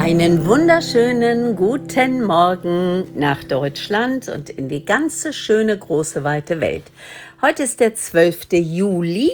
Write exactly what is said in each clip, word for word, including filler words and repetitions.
Einen wunderschönen guten Morgen nach Deutschland und in die ganze schöne große weite Welt. Heute ist der zwölfte Juli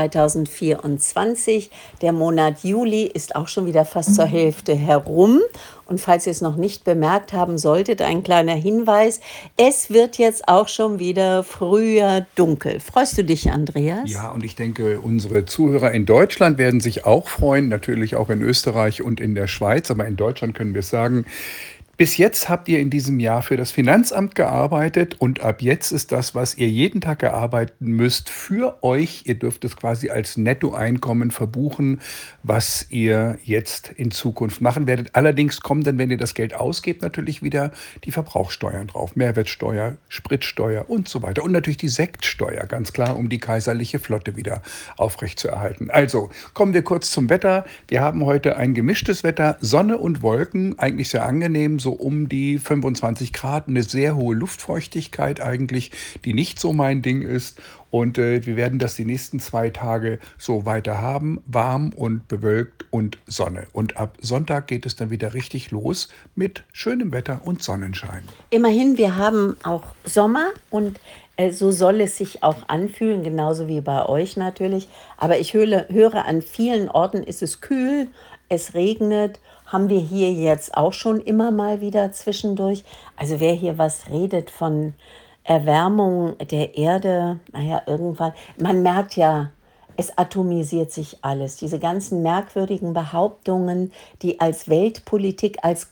zweitausendvierundzwanzig. Der Monat Juli ist auch schon wieder fast zur Hälfte herum. Und falls ihr es noch nicht bemerkt haben solltet, ein kleiner Hinweis: Es wird jetzt auch schon wieder früher dunkel. Freust du dich, Andreas? Ja, und ich denke, unsere Zuhörer in Deutschland werden sich auch freuen, natürlich auch in Österreich und in der Schweiz, aber in Deutschland können wir sagen, bis jetzt habt ihr in diesem Jahr für das Finanzamt gearbeitet und ab jetzt ist das, was ihr jeden Tag erarbeiten müsst, für euch. Ihr dürft es quasi als Nettoeinkommen verbuchen, was ihr jetzt in Zukunft machen werdet. Allerdings kommen dann, wenn ihr das Geld ausgebt, natürlich wieder die Verbrauchssteuern drauf. Mehrwertsteuer, Spritsteuer und so weiter. Und natürlich die Sektsteuer, ganz klar, um die kaiserliche Flotte wieder aufrechtzuerhalten. Also, kommen wir kurz zum Wetter. Wir haben heute ein gemischtes Wetter, Sonne und Wolken, eigentlich sehr angenehm, so um die fünfundzwanzig Grad, eine sehr hohe Luftfeuchtigkeit eigentlich, die nicht so mein Ding ist. Und äh, wir werden das die nächsten zwei Tage so weiter haben, warm und bewölkt und Sonne. Und ab Sonntag geht es dann wieder richtig los mit schönem Wetter und Sonnenschein. Immerhin, wir haben auch Sommer und äh, so soll es sich auch anfühlen, genauso wie bei euch natürlich. Aber ich höre, höre, an vielen Orten ist es kühl, es regnet, haben wir hier jetzt auch schon immer mal wieder zwischendurch. Also wer hier was redet von Erwärmung der Erde, naja, irgendwann, man merkt ja, es atomisiert sich alles. Diese ganzen merkwürdigen Behauptungen, die als Weltpolitik, als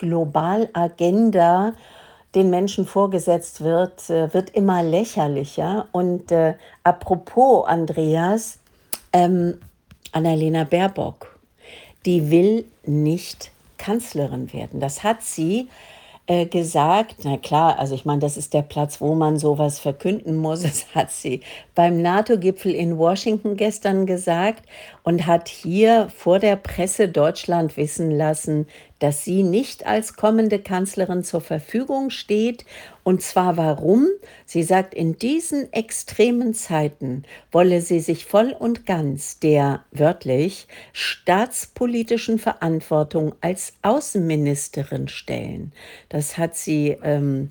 Globalagenda den Menschen vorgesetzt wird, äh, wird immer lächerlicher. Und äh, apropos Andreas, ähm, Annalena Baerbock, die will nicht Kanzlerin werden. Das hat sie äh, gesagt. Na klar, also ich meine, das ist der Platz, wo man sowas verkünden muss. Das hat sie beim NATO-Gipfel in Washington gestern gesagt und hat hier vor der Presse Deutschland wissen lassen, dass sie nicht als kommende Kanzlerin zur Verfügung steht. Und zwar warum? Sie sagt, in diesen extremen Zeiten wolle sie sich voll und ganz der, wörtlich, staatspolitischen Verantwortung als Außenministerin stellen. Das hat sie ähm,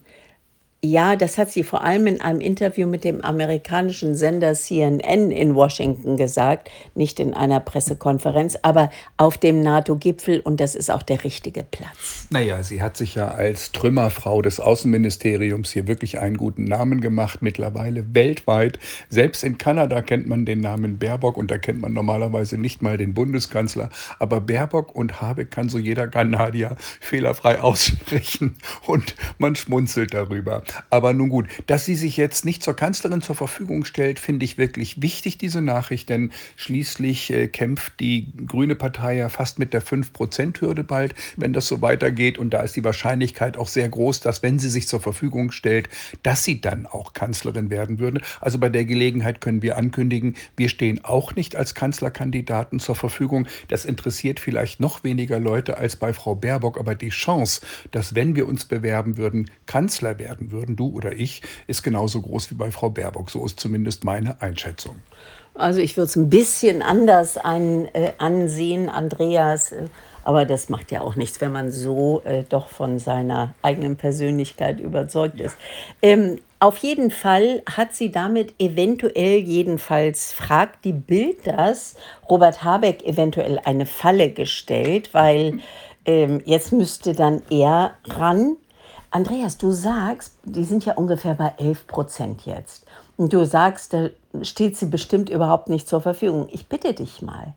ja, das hat sie vor allem in einem Interview mit dem amerikanischen Sender C N N in Washington gesagt, nicht in einer Pressekonferenz, aber auf dem NATO-Gipfel, und das ist auch der richtige Platz. Naja, sie hat sich ja als Trümmerfrau des Außenministeriums hier wirklich einen guten Namen gemacht, mittlerweile weltweit. Selbst in Kanada kennt man den Namen Baerbock und da kennt man normalerweise nicht mal den Bundeskanzler. Aber Baerbock und Habeck kann so jeder Kanadier fehlerfrei aussprechen und man schmunzelt darüber. Aber nun gut, dass sie sich jetzt nicht zur Kanzlerin zur Verfügung stellt, finde ich wirklich wichtig, diese Nachricht, denn schließlich äh, kämpft die Grüne Partei ja fast mit der fünf Prozent Hürde bald, wenn das so weitergeht. Und da ist die Wahrscheinlichkeit auch sehr groß, dass, wenn sie sich zur Verfügung stellt, dass sie dann auch Kanzlerin werden würde. Also bei der Gelegenheit können wir ankündigen, wir stehen auch nicht als Kanzlerkandidaten zur Verfügung. Das interessiert vielleicht noch weniger Leute als bei Frau Baerbock, aber die Chance, dass, wenn wir uns bewerben würden, Kanzler werden würden, du oder ich, ist genauso groß wie bei Frau Baerbock. So ist zumindest meine Einschätzung. Also ich würde es ein bisschen anders ein, äh, ansehen, Andreas, äh, aber das macht ja auch nichts, wenn man so äh, doch von seiner eigenen Persönlichkeit überzeugt ist. Ähm, auf jeden Fall hat sie damit eventuell, jedenfalls fragt die Bild das, Robert Habeck eventuell eine Falle gestellt, weil ähm, jetzt müsste dann er ran. Andreas, du sagst, die sind ja ungefähr bei elf Prozent jetzt. Und du sagst, da steht sie bestimmt überhaupt nicht zur Verfügung. Ich bitte dich mal,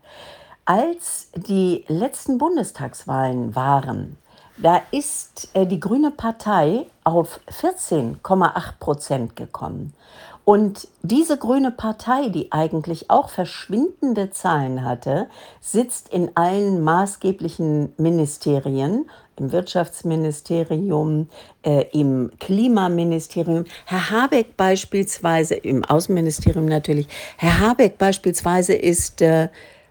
als die letzten Bundestagswahlen waren, da ist äh, die Grüne Partei auf vierzehn Komma acht Prozent gekommen. Und diese Grüne Partei, die eigentlich auch verschwindende Zahlen hatte, sitzt in allen maßgeblichen Ministerien, im Wirtschaftsministerium, äh, im Klimaministerium. Herr Habeck beispielsweise, im Außenministerium natürlich, Herr Habeck beispielsweise ist äh,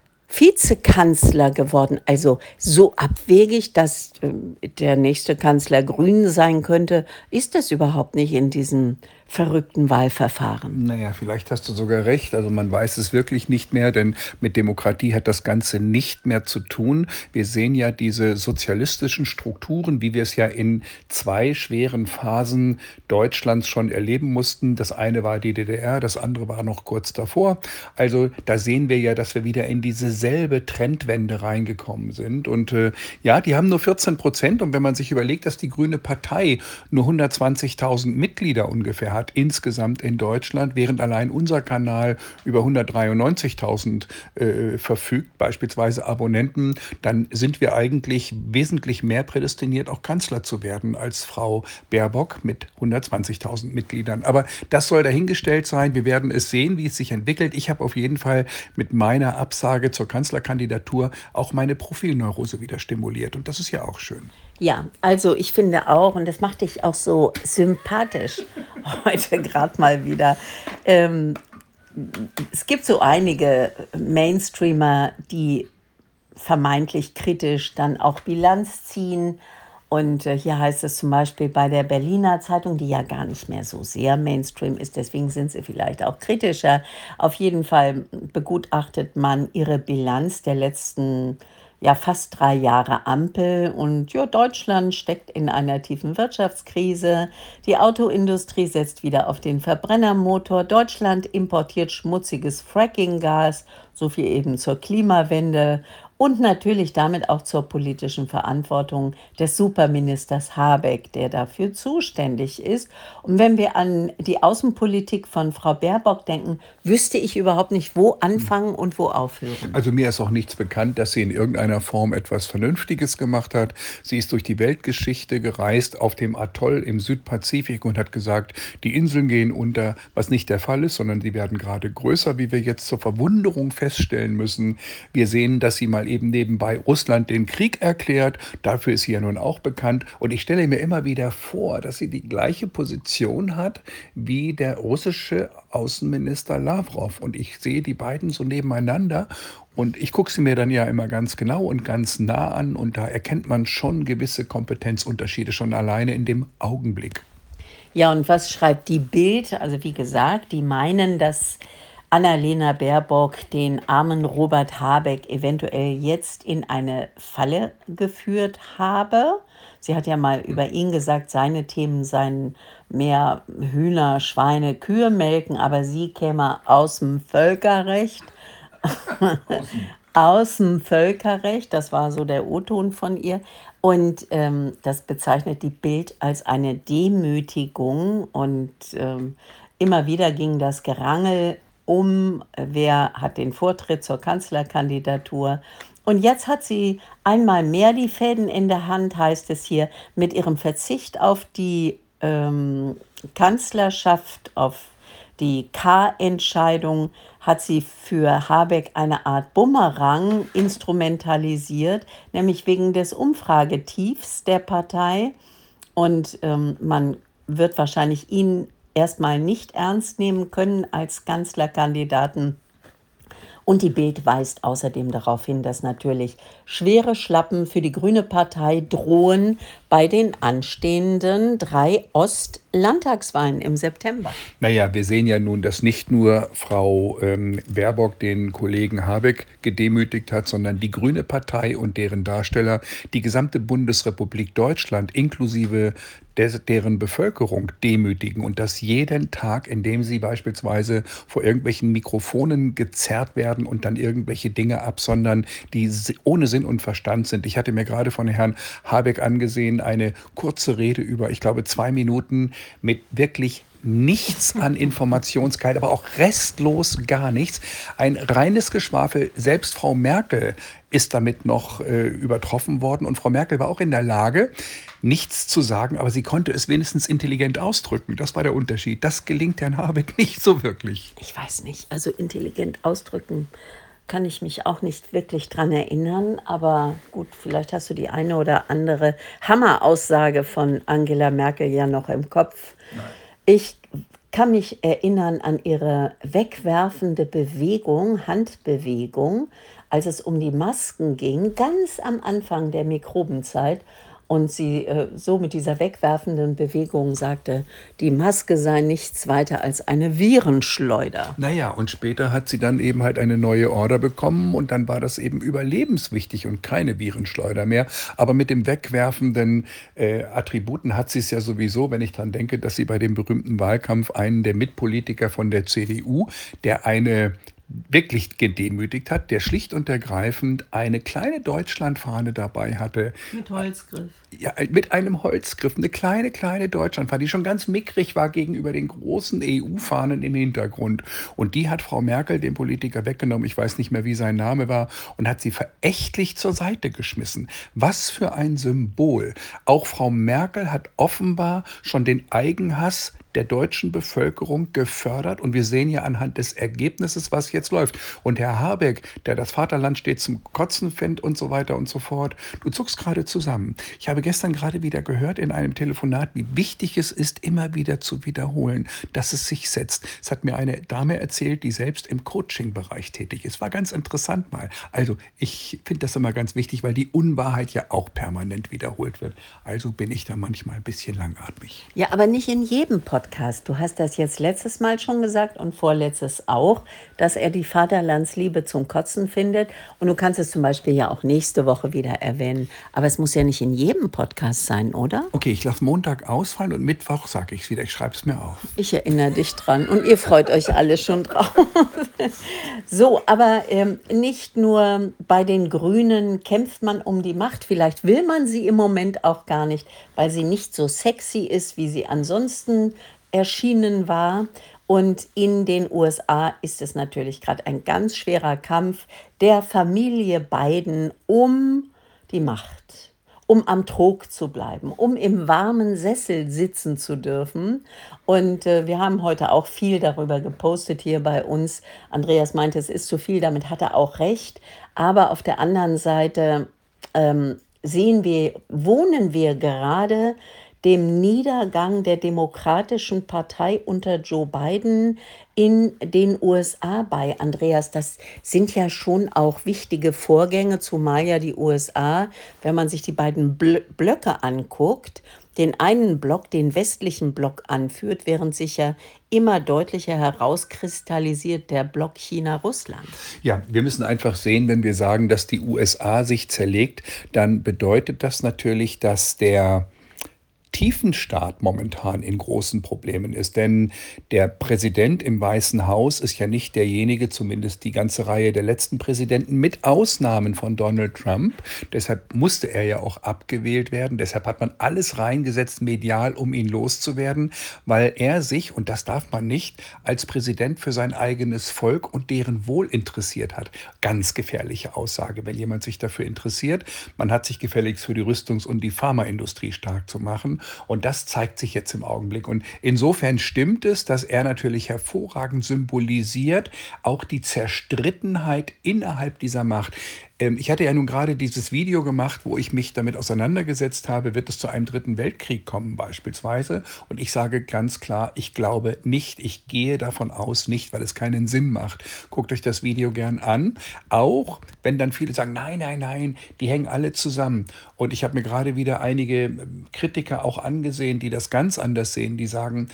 Vizekanzler geworden. Also so abwegig, dass äh, der nächste Kanzler Grün sein könnte, ist das überhaupt nicht in diesem verrückten Wahlverfahren. Naja, vielleicht hast du sogar recht. Also man weiß es wirklich nicht mehr, denn mit Demokratie hat das Ganze nicht mehr zu tun. Wir sehen ja diese sozialistischen Strukturen, wie wir es ja in zwei schweren Phasen Deutschlands schon erleben mussten. Das eine war die D D R, das andere war noch kurz davor. Also da sehen wir ja, dass wir wieder in diese selbe Trendwende reingekommen sind. Und äh, ja, die haben nur vierzehn Prozent. Und wenn man sich überlegt, dass die Grüne Partei nur hundertzwanzigtausend Mitglieder ungefähr hat, insgesamt in Deutschland, während allein unser Kanal über hundertdreiundneunzigtausend äh, verfügt, beispielsweise Abonnenten, dann sind wir eigentlich wesentlich mehr prädestiniert, auch Kanzler zu werden als Frau Baerbock mit hundertzwanzigtausend Mitgliedern. Aber das soll dahingestellt sein. Wir werden es sehen, wie es sich entwickelt. Ich habe auf jeden Fall mit meiner Absage zur Kanzlerkandidatur auch meine Profilneurose wieder stimuliert. Und das ist ja auch schön. Ja, also ich finde auch, und das macht dich auch so sympathisch heute gerade mal wieder. Ähm, es gibt so einige Mainstreamer, die vermeintlich kritisch dann auch Bilanz ziehen. Und äh, hier heißt es zum Beispiel bei der Berliner Zeitung, die ja gar nicht mehr so sehr Mainstream ist, deswegen sind sie vielleicht auch kritischer. Auf jeden Fall begutachtet man ihre Bilanz der letzten ja fast drei Jahre Ampel. Und ja, Deutschland steckt in einer tiefen Wirtschaftskrise. Die Autoindustrie setzt wieder auf den Verbrennermotor. Deutschland importiert schmutziges Fracking-Gas, so viel eben zur Klimawende. Und natürlich damit auch zur politischen Verantwortung des Superministers Habeck, der dafür zuständig ist. Und wenn wir an die Außenpolitik von Frau Baerbock denken, wüsste ich überhaupt nicht, wo anfangen und wo aufhören. Also mir ist auch nichts bekannt, dass sie in irgendeiner Form etwas Vernünftiges gemacht hat. Sie ist durch die Weltgeschichte gereist auf dem Atoll im Südpazifik und hat gesagt, die Inseln gehen unter, was nicht der Fall ist, sondern sie werden gerade größer, wie wir jetzt zur Verwunderung feststellen müssen. Wir sehen, dass sie mal eben nebenbei Russland den Krieg erklärt. Dafür ist sie ja nun auch bekannt. Und ich stelle mir immer wieder vor, dass sie die gleiche Position hat wie der russische Außenminister Lavrov. Und ich sehe die beiden so nebeneinander. Und ich gucke sie mir dann ja immer ganz genau und ganz nah an. Und da erkennt man schon gewisse Kompetenzunterschiede schon alleine in dem Augenblick. Ja, und was schreibt die Bild? Also wie gesagt, die meinen, dass Annalena Baerbock den armen Robert Habeck eventuell jetzt in eine Falle geführt habe. Sie hat ja mal über ihn gesagt, seine Themen seien mehr Hühner, Schweine, Kühe melken, aber sie käme aus dem Völkerrecht. Aus dem Völkerrecht, das war so der O-Ton von ihr. Und ähm, das bezeichnet die Bild als eine Demütigung. Und ähm, immer wieder ging das Gerangel um, wer hat den Vortritt zur Kanzlerkandidatur. Und jetzt hat sie einmal mehr die Fäden in der Hand, heißt es hier, mit ihrem Verzicht auf die ähm, Kanzlerschaft, auf die K-Entscheidung, hat sie für Habeck eine Art Bumerang instrumentalisiert, nämlich wegen des Umfragetiefs der Partei. Und ähm, man wird wahrscheinlich ihn erstmal nicht ernst nehmen können als Kanzlerkandidaten. Und die Bild weist außerdem darauf hin, dass natürlich schwere Schlappen für die Grüne Partei drohen bei den anstehenden drei Ost-Landtagswahlen im September. Naja, wir sehen ja nun, dass nicht nur Frau ähm, Baerbock den Kollegen Habeck gedemütigt hat, sondern die Grüne Partei und deren Darsteller die gesamte Bundesrepublik Deutschland inklusive des, deren Bevölkerung demütigen und das jeden Tag, indem sie beispielsweise vor irgendwelchen Mikrofonen gezerrt werden und dann irgendwelche Dinge absondern, die ohne Sinn und Verstand sind. Ich hatte mir gerade von Herrn Habeck angesehen, eine kurze Rede über, ich glaube, zwei Minuten mit wirklich nichts an Informationsgehalt, aber auch restlos gar nichts. Ein reines Geschwafel. Selbst Frau Merkel ist damit noch äh, übertroffen worden. Und Frau Merkel war auch in der Lage, nichts zu sagen, aber sie konnte es wenigstens intelligent ausdrücken. Das war der Unterschied. Das gelingt Herrn Habeck nicht so wirklich. Ich weiß nicht, also intelligent ausdrücken kann ich mich auch nicht wirklich dran erinnern, aber gut, vielleicht hast du die eine oder andere Hammeraussage von Angela Merkel ja noch im Kopf. Nein. Ich kann mich erinnern an ihre wegwerfende Bewegung, Handbewegung, als es um die Masken ging, ganz am Anfang der Mikrobenzeit. und sie äh, so mit dieser wegwerfenden Bewegung sagte, die Maske sei nichts weiter als eine Virenschleuder. Na ja, und später hat sie dann eben halt eine neue Order bekommen und dann war das eben überlebenswichtig und keine Virenschleuder mehr. Aber mit dem wegwerfenden äh, Attributen hat sie es ja sowieso, wenn ich dran denke, dass sie bei dem berühmten Wahlkampf einen der Mitpolitiker von der C D U, der eine wirklich gedemütigt hat, der schlicht und ergreifend eine kleine Deutschlandfahne dabei hatte. Mit Holzgriff. Ja, mit einem Holzgriff, eine kleine, kleine Deutschlandfahne, die schon ganz mickrig war gegenüber den großen E U-Fahnen im Hintergrund. Und die hat Frau Merkel, dem Politiker, weggenommen. Ich weiß nicht mehr, wie sein Name war, und hat sie verächtlich zur Seite geschmissen. Was für ein Symbol. Auch Frau Merkel hat offenbar schon den Eigenhass der deutschen Bevölkerung gefördert. Und wir sehen ja anhand des Ergebnisses, was jetzt läuft. Und Herr Habeck, der das Vaterland stets zum Kotzen findet und so weiter und so fort, du zuckst gerade zusammen. Ich habe gestern gerade wieder gehört in einem Telefonat, wie wichtig es ist, immer wieder zu wiederholen, dass es sich setzt. Es hat mir eine Dame erzählt, die selbst im Coaching-Bereich tätig ist. War ganz interessant mal. Also ich finde das immer ganz wichtig, weil die Unwahrheit ja auch permanent wiederholt wird. Also bin ich da manchmal ein bisschen langatmig. Ja, aber nicht in jedem Podcast. Du hast das jetzt letztes Mal schon gesagt und vorletztes auch, dass er die Vaterlandsliebe zum Kotzen findet. Und du kannst es zum Beispiel ja auch nächste Woche wieder erwähnen. Aber es muss ja nicht in jedem Podcast sein, oder? Okay, ich lasse Montag ausfallen und Mittwoch sage ich es wieder. Ich schreibe es mir auf. Ich erinnere dich dran und ihr freut euch alle schon drauf. So, aber ähm, nicht nur bei den Grünen kämpft man um die Macht. Vielleicht will man sie im Moment auch gar nicht, weil sie nicht so sexy ist, wie sie ansonsten erschienen war. Und in den U S A ist es natürlich gerade ein ganz schwerer Kampf der Familie Biden um die Macht, um am Trog zu bleiben, um im warmen Sessel sitzen zu dürfen. Und äh, wir haben heute auch viel darüber gepostet hier bei uns. Andreas meinte, es ist zu viel, damit hat er auch recht. Aber auf der anderen Seite ähm, sehen wir, wohnen wir gerade dem Niedergang der Demokratischen Partei unter Joe Biden in den U S A bei. Andreas, das sind ja schon auch wichtige Vorgänge, zumal ja die U S A, wenn man sich die beiden Bl- Blöcke anguckt, den einen Block, den westlichen Block anführt, während sich ja immer deutlicher herauskristallisiert der Block China-Russland. Ja, wir müssen einfach sehen, wenn wir sagen, dass die U S A sich zerlegt, dann bedeutet das natürlich, dass der Tiefenstaat momentan in großen Problemen ist. Denn der Präsident im Weißen Haus ist ja nicht derjenige, zumindest die ganze Reihe der letzten Präsidenten, mit Ausnahmen von Donald Trump. Deshalb musste er ja auch abgewählt werden. Deshalb hat man alles reingesetzt, medial, um ihn loszuwerden, weil er sich, und das darf man nicht, als Präsident für sein eigenes Volk und deren Wohl interessiert hat. Ganz gefährliche Aussage, wenn jemand sich dafür interessiert. Man hat sich gefälligst für die Rüstungs- und die Pharmaindustrie stark zu machen. Und das zeigt sich jetzt im Augenblick. Und insofern stimmt es, dass er natürlich hervorragend symbolisiert, auch die Zerstrittenheit innerhalb dieser Macht. Ähm, ich hatte ja nun gerade dieses Video gemacht, wo ich mich damit auseinandergesetzt habe, wird es zu einem dritten Weltkrieg kommen beispielsweise. Und ich sage ganz klar, ich glaube nicht, ich gehe davon aus nicht, weil es keinen Sinn macht. Guckt euch das Video gern an. Auch wenn dann viele sagen, nein, nein, nein, die hängen alle zusammen. Und ich habe mir gerade wieder einige Kritiker auch angesehen, die das ganz anders sehen, die sagen,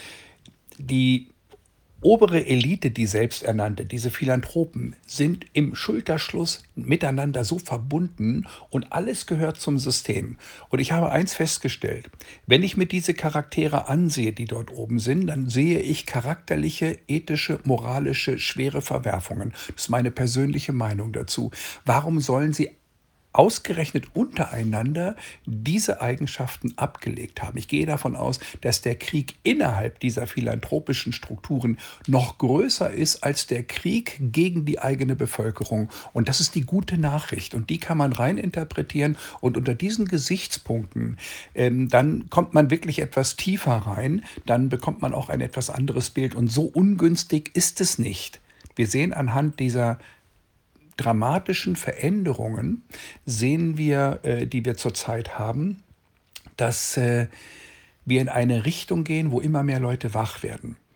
die obere Elite, die selbsternannte, diese Philanthropen, sind im Schulterschluss miteinander so verbunden und alles gehört zum System. Und ich habe eins festgestellt, wenn ich mir diese Charaktere ansehe, die dort oben sind, dann sehe ich charakterliche, ethische, moralische, schwere Verwerfungen. Das ist meine persönliche Meinung dazu. Warum sollen sie ausgerechnet untereinander diese Eigenschaften abgelegt haben? Ich gehe davon aus, dass der Krieg innerhalb dieser philanthropischen Strukturen noch größer ist als der Krieg gegen die eigene Bevölkerung. Und das ist die gute Nachricht. Und die kann man rein interpretieren. Und unter diesen Gesichtspunkten, ähm, dann kommt man wirklich etwas tiefer rein. Dann bekommt man auch ein etwas anderes Bild. Und so ungünstig ist es nicht. Wir sehen anhand dieser dramatischen Veränderungen, sehen wir, äh, die wir zurzeit haben, dass äh, wir in eine Richtung gehen, wo immer mehr Leute wach werden.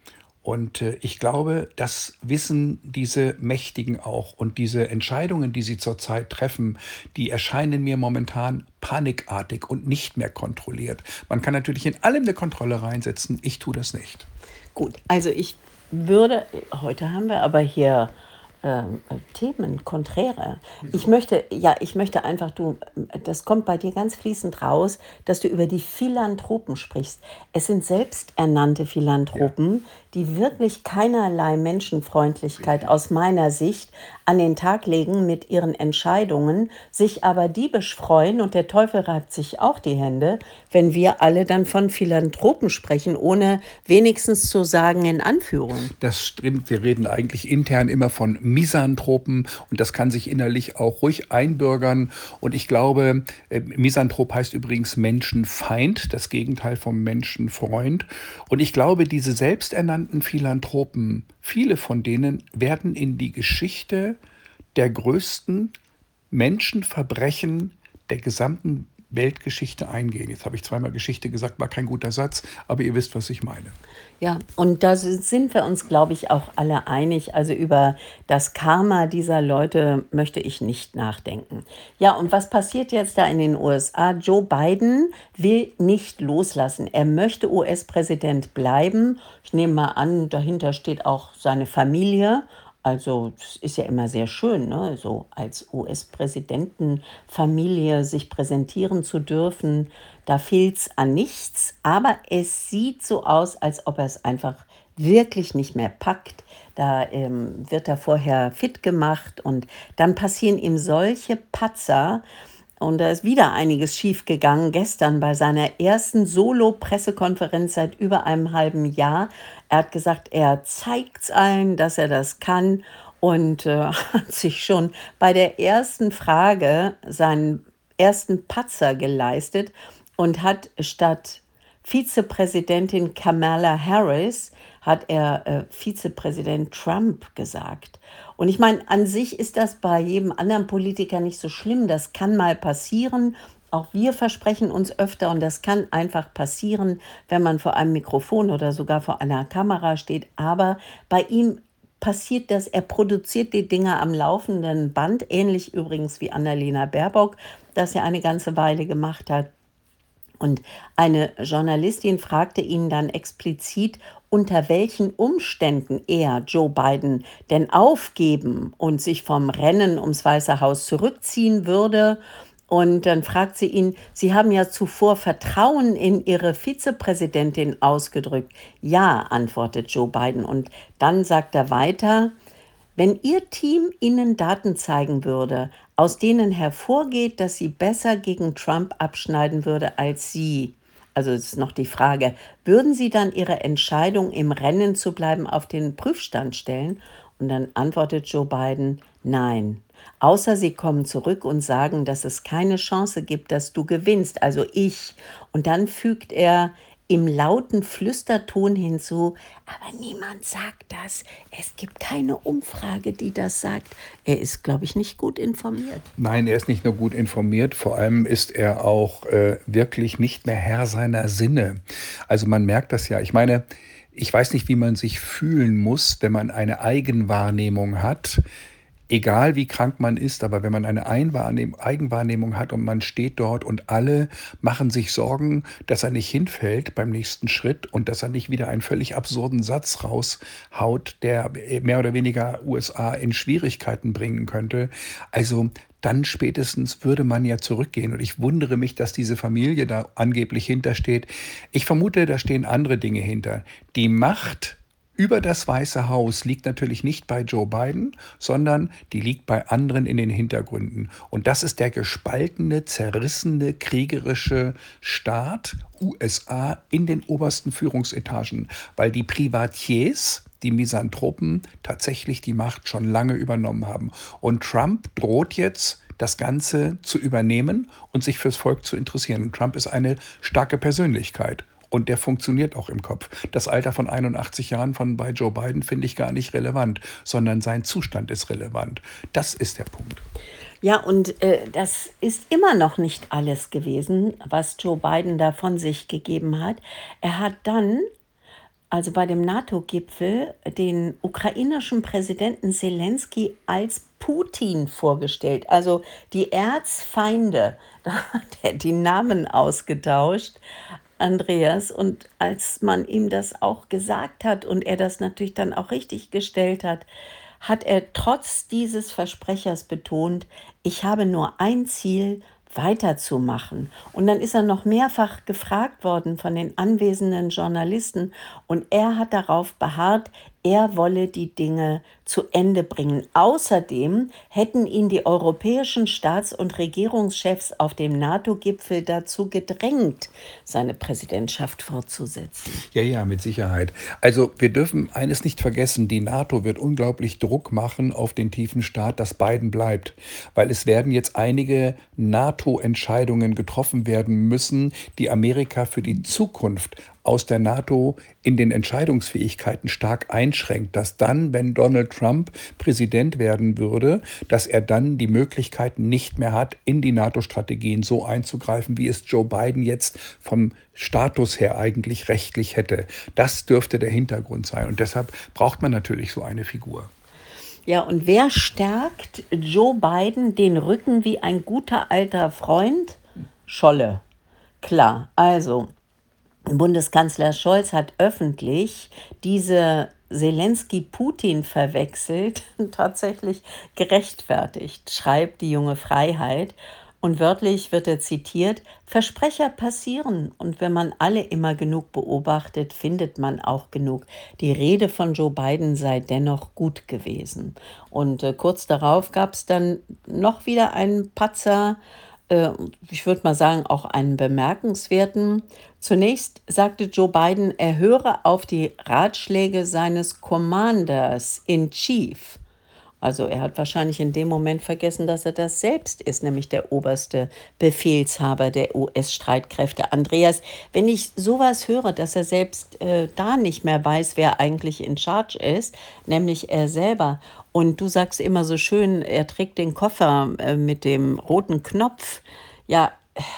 Und äh, ich glaube, das wissen diese Mächtigen auch. Und diese Entscheidungen, die sie zurzeit treffen, die erscheinen mir momentan panikartig und nicht mehr kontrolliert. Man kann natürlich in allem eine Kontrolle reinsetzen. Ich tue das nicht. Gut, also ich würde, heute haben wir aber hier ähm, äh, Themen, konträre. Ich möchte, ja, ich möchte einfach, du, äh, das kommt bei dir ganz fließend raus, dass du über die Philanthropen sprichst. Es sind selbsternannte Ja, Philanthropen, die wirklich keinerlei Menschenfreundlichkeit richtig. aus meiner Sicht an den Tag legen mit ihren Entscheidungen, sich aber diebisch freuen und der Teufel reibt sich auch die Hände, wenn wir alle dann von Philanthropen sprechen, ohne wenigstens zu sagen in Anführung. Das stimmt. Wir reden eigentlich intern immer von Misanthropen und das kann sich innerlich auch ruhig einbürgern. Und ich glaube, äh, Misanthrop heißt übrigens Menschenfeind, das Gegenteil vom Menschenfreund. Und ich glaube, diese selbsternannten Philanthropen, viele von denen werden in die Geschichte der größten Menschenverbrechen der gesamten Weltgeschichte eingehen. Jetzt habe ich zweimal Geschichte gesagt, war kein guter Satz, aber ihr wisst, was ich meine. Ja, und da si- sind wir uns, glaube ich, auch alle einig. Also über das Karma dieser Leute möchte ich nicht nachdenken. Ja, und was passiert jetzt da in den U S A? Joe Biden will nicht loslassen. Er möchte U S-Präsident bleiben. Ich nehme mal an, dahinter steht auch seine Familie. Also, das ist ja immer sehr schön, ne? So als U S-Präsidentenfamilie sich präsentieren zu dürfen. Da fehlt's an nichts, aber es sieht so aus, als ob er es einfach wirklich nicht mehr packt. Da ähm, wird er vorher fit gemacht und dann passieren ihm solche Patzer. Und da ist wieder einiges schiefgegangen. Gestern bei seiner ersten Solo-Pressekonferenz seit über einem halben Jahr. Er hat gesagt, er zeigt allen, dass er das kann und äh, hat sich schon bei der ersten Frage seinen ersten Patzer geleistet und hat statt Vizepräsidentin Kamala Harris hat er äh, Vizepräsident Trump gesagt. Und ich meine, an sich ist das bei jedem anderen Politiker nicht so schlimm. Das kann mal passieren. Auch wir versprechen uns öfter und das kann einfach passieren, wenn man vor einem Mikrofon oder sogar vor einer Kamera steht. Aber bei ihm passiert das, er produziert die Dinge am laufenden Band, ähnlich übrigens wie Annalena Baerbock, das ja eine ganze Weile gemacht hat. Und eine Journalistin fragte ihn dann explizit, unter welchen Umständen er, Joe Biden, denn aufgeben und sich vom Rennen ums Weiße Haus zurückziehen würde. Und dann fragt sie ihn, Sie haben ja zuvor Vertrauen in Ihre Vizepräsidentin ausgedrückt. Ja, antwortet Joe Biden. Und dann sagt er weiter, wenn Ihr Team Ihnen Daten zeigen würde, aus denen hervorgeht, dass sie besser gegen Trump abschneiden würde als Sie, also es ist noch die Frage, würden Sie dann Ihre Entscheidung, im Rennen zu bleiben, auf den Prüfstand stellen? Und dann antwortet Joe Biden, nein. Außer Sie kommen zurück und sagen, dass es keine Chance gibt, dass du gewinnst, also ich. Und dann fügt er im lauten Flüsterton hinzu, aber niemand sagt das. Es gibt keine Umfrage, die das sagt. Er ist, glaube ich, nicht gut informiert. Nein, er ist nicht nur gut informiert, vor allem ist er auch äh, wirklich nicht mehr Herr seiner Sinne. Also man merkt das ja. Ich meine, ich weiß nicht, wie man sich fühlen muss, wenn man eine Eigenwahrnehmung hat. Egal wie krank man ist, aber wenn man eine Einwahrnehm Eigenwahrnehmung hat und man steht dort und alle machen sich Sorgen, dass er nicht hinfällt beim nächsten Schritt und dass er nicht wieder einen völlig absurden Satz raushaut, der mehr oder weniger U S A in Schwierigkeiten bringen könnte. Also dann spätestens würde man ja zurückgehen. Und ich wundere mich, dass diese Familie da angeblich hintersteht. Ich vermute, da stehen andere Dinge hinter. Die Macht über das Weiße Haus liegt natürlich nicht bei Joe Biden, sondern die liegt bei anderen in den Hintergründen. Und das ist der gespaltene, zerrissene, kriegerische Staat U S A in den obersten Führungsetagen, weil die Privatiers, die Misanthropen, tatsächlich die Macht schon lange übernommen haben. Und Trump droht jetzt, das Ganze zu übernehmen und sich fürs Volk zu interessieren. Und Trump ist eine starke Persönlichkeit. Und der funktioniert auch im Kopf. Das Alter von einundachtzig Jahren von bei Joe Biden finde ich gar nicht relevant, sondern sein Zustand ist relevant. Das ist der Punkt. Ja, und äh, das ist immer noch nicht alles gewesen, was Joe Biden da von sich gegeben hat. Er hat dann also bei dem NATO-Gipfel, den ukrainischen Präsidenten Selenskyj als Putin vorgestellt. Also die Erzfeinde, da hat er die Namen ausgetauscht, Andreas. Und als man ihm das auch gesagt hat und er das natürlich dann auch richtig gestellt hat, hat er trotz dieses Versprechers betont, ich habe nur ein Ziel, weiterzumachen. Und dann ist er noch mehrfach gefragt worden von den anwesenden Journalisten und er hat darauf beharrt, er wolle die Dinge zu Ende bringen. Außerdem hätten ihn die europäischen Staats- und Regierungschefs auf dem NATO-Gipfel dazu gedrängt, seine Präsidentschaft fortzusetzen. Ja, ja, mit Sicherheit. Also wir dürfen eines nicht vergessen, die NATO wird unglaublich Druck machen auf den tiefen Staat, dass Biden bleibt. Weil es werden jetzt einige NATO-Entscheidungen getroffen werden müssen, die Amerika für die Zukunft aus der NATO in den Entscheidungsfähigkeiten stark einschränkt, dass dann, wenn Donald Trump Präsident werden würde, dass er dann die Möglichkeiten nicht mehr hat, in die NATO-Strategien so einzugreifen, wie es Joe Biden jetzt vom Status her eigentlich rechtlich hätte. Das dürfte der Hintergrund sein. Und deshalb braucht man natürlich so eine Figur. Ja, und wer stärkt Joe Biden den Rücken wie ein guter alter Freund? Scholle. Klar, also Bundeskanzler Scholz hat öffentlich diese Selenskyj-Putin verwechselt, tatsächlich gerechtfertigt, schreibt die junge Freiheit. Und wörtlich wird er zitiert, Versprecher passieren und wenn man alle immer genug beobachtet, findet man auch genug. Die Rede von Joe Biden sei dennoch gut gewesen. Und äh, kurz darauf gab es dann noch wieder einen Patzer, äh, ich würde mal sagen, auch einen bemerkenswerten. Zunächst sagte Joe Biden, er höre auf die Ratschläge seines Commanders in Chief. Also er hat wahrscheinlich in dem Moment vergessen, dass er das selbst ist, nämlich der oberste Befehlshaber der U S-Streitkräfte. Andreas, wenn ich sowas höre, dass er selbst äh, da nicht mehr weiß, wer eigentlich in Charge ist, nämlich er selber, und du sagst immer so schön, er trägt den Koffer äh, mit dem roten Knopf, ja,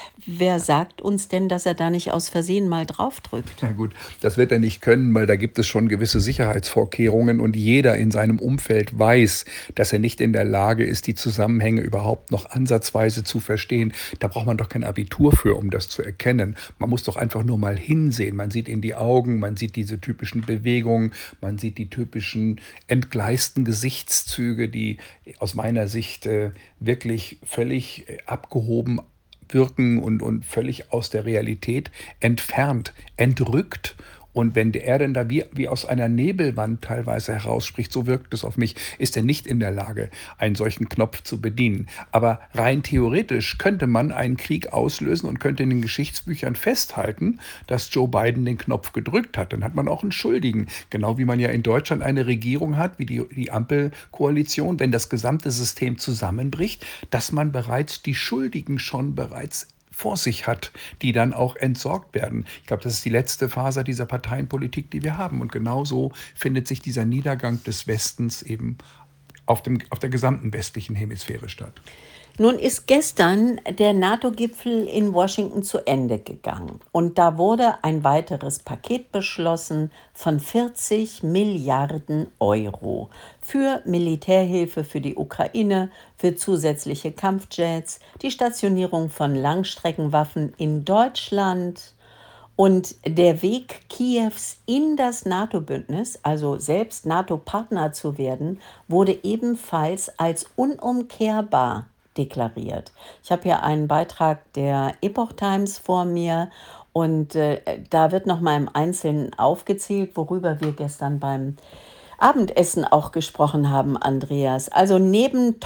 wer sagt uns denn, dass er da nicht aus Versehen mal draufdrückt? Na gut, das wird er nicht können, weil da gibt es schon gewisse Sicherheitsvorkehrungen und jeder in seinem Umfeld weiß, dass er nicht in der Lage ist, die Zusammenhänge überhaupt noch ansatzweise zu verstehen. Da braucht man doch kein Abitur für, um das zu erkennen. Man muss doch einfach nur mal hinsehen. Man sieht in die Augen, man sieht diese typischen Bewegungen, man sieht die typischen entgleisten Gesichtszüge, die aus meiner Sicht äh, wirklich völlig äh, abgehoben wirken und, und völlig aus der Realität entfernt, entrückt. Und wenn er denn da wie, wie aus einer Nebelwand teilweise herausspricht, so wirkt es auf mich, ist er nicht in der Lage, einen solchen Knopf zu bedienen. Aber rein theoretisch könnte man einen Krieg auslösen und könnte in den Geschichtsbüchern festhalten, dass Joe Biden den Knopf gedrückt hat. Dann hat man auch einen Schuldigen. Genau wie man ja in Deutschland eine Regierung hat, wie die, die Ampelkoalition, wenn das gesamte System zusammenbricht, dass man bereits die Schuldigen schon bereits vor sich hat, die dann auch entsorgt werden. Ich glaube, das ist die letzte Phase dieser Parteienpolitik, die wir haben. Und genauso findet sich dieser Niedergang des Westens eben auf, dem, auf der gesamten westlichen Hemisphäre statt. Nun ist gestern der NATO-Gipfel in Washington zu Ende gegangen und da wurde ein weiteres Paket beschlossen von vierzig Milliarden Euro für Militärhilfe für die Ukraine, für zusätzliche Kampfjets, die Stationierung von Langstreckenwaffen in Deutschland. Und der Weg Kiews in das NATO-Bündnis, also selbst NATO-Partner zu werden, wurde ebenfalls als unumkehrbar deklariert. Ich habe hier einen Beitrag der Epoch Times vor mir und äh, da wird noch mal im Einzelnen aufgezählt, worüber wir gestern beim Abendessen auch gesprochen haben, Andreas. Also neben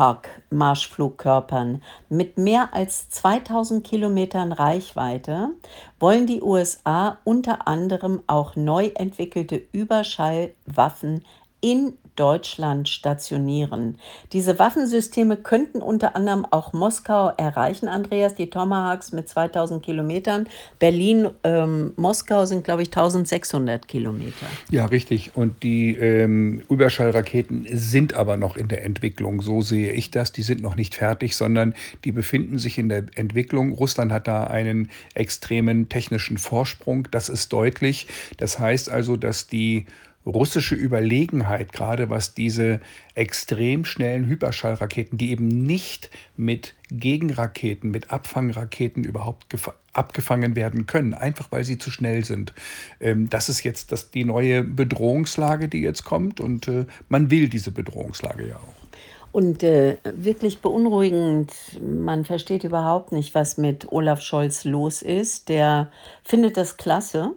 Tomahawk-Marschflugkörpern mit mehr als zweitausend Kilometern Reichweite wollen die U S A unter anderem auch neu entwickelte Überschallwaffen in Deutschland stationieren. Diese Waffensysteme könnten unter anderem auch Moskau erreichen, Andreas, die Tomahawks mit zweitausend Kilometern. Berlin, ähm, Moskau sind, glaube ich, eintausendsechshundert Kilometer. Ja, richtig. Und die ähm, Überschallraketen sind aber noch in der Entwicklung. So sehe ich das. Die sind noch nicht fertig, sondern die befinden sich in der Entwicklung. Russland hat da einen extremen technischen Vorsprung. Das ist deutlich. Das heißt also, dass die russische Überlegenheit, gerade was diese extrem schnellen Hyperschallraketen, die eben nicht mit Gegenraketen, mit Abfangraketen überhaupt gef- abgefangen werden können, einfach weil sie zu schnell sind. Ähm, das ist jetzt das, die neue Bedrohungslage, die jetzt kommt, und äh, man will diese Bedrohungslage ja auch. Und äh, wirklich beunruhigend, man versteht überhaupt nicht, was mit Olaf Scholz los ist. Der findet das klasse.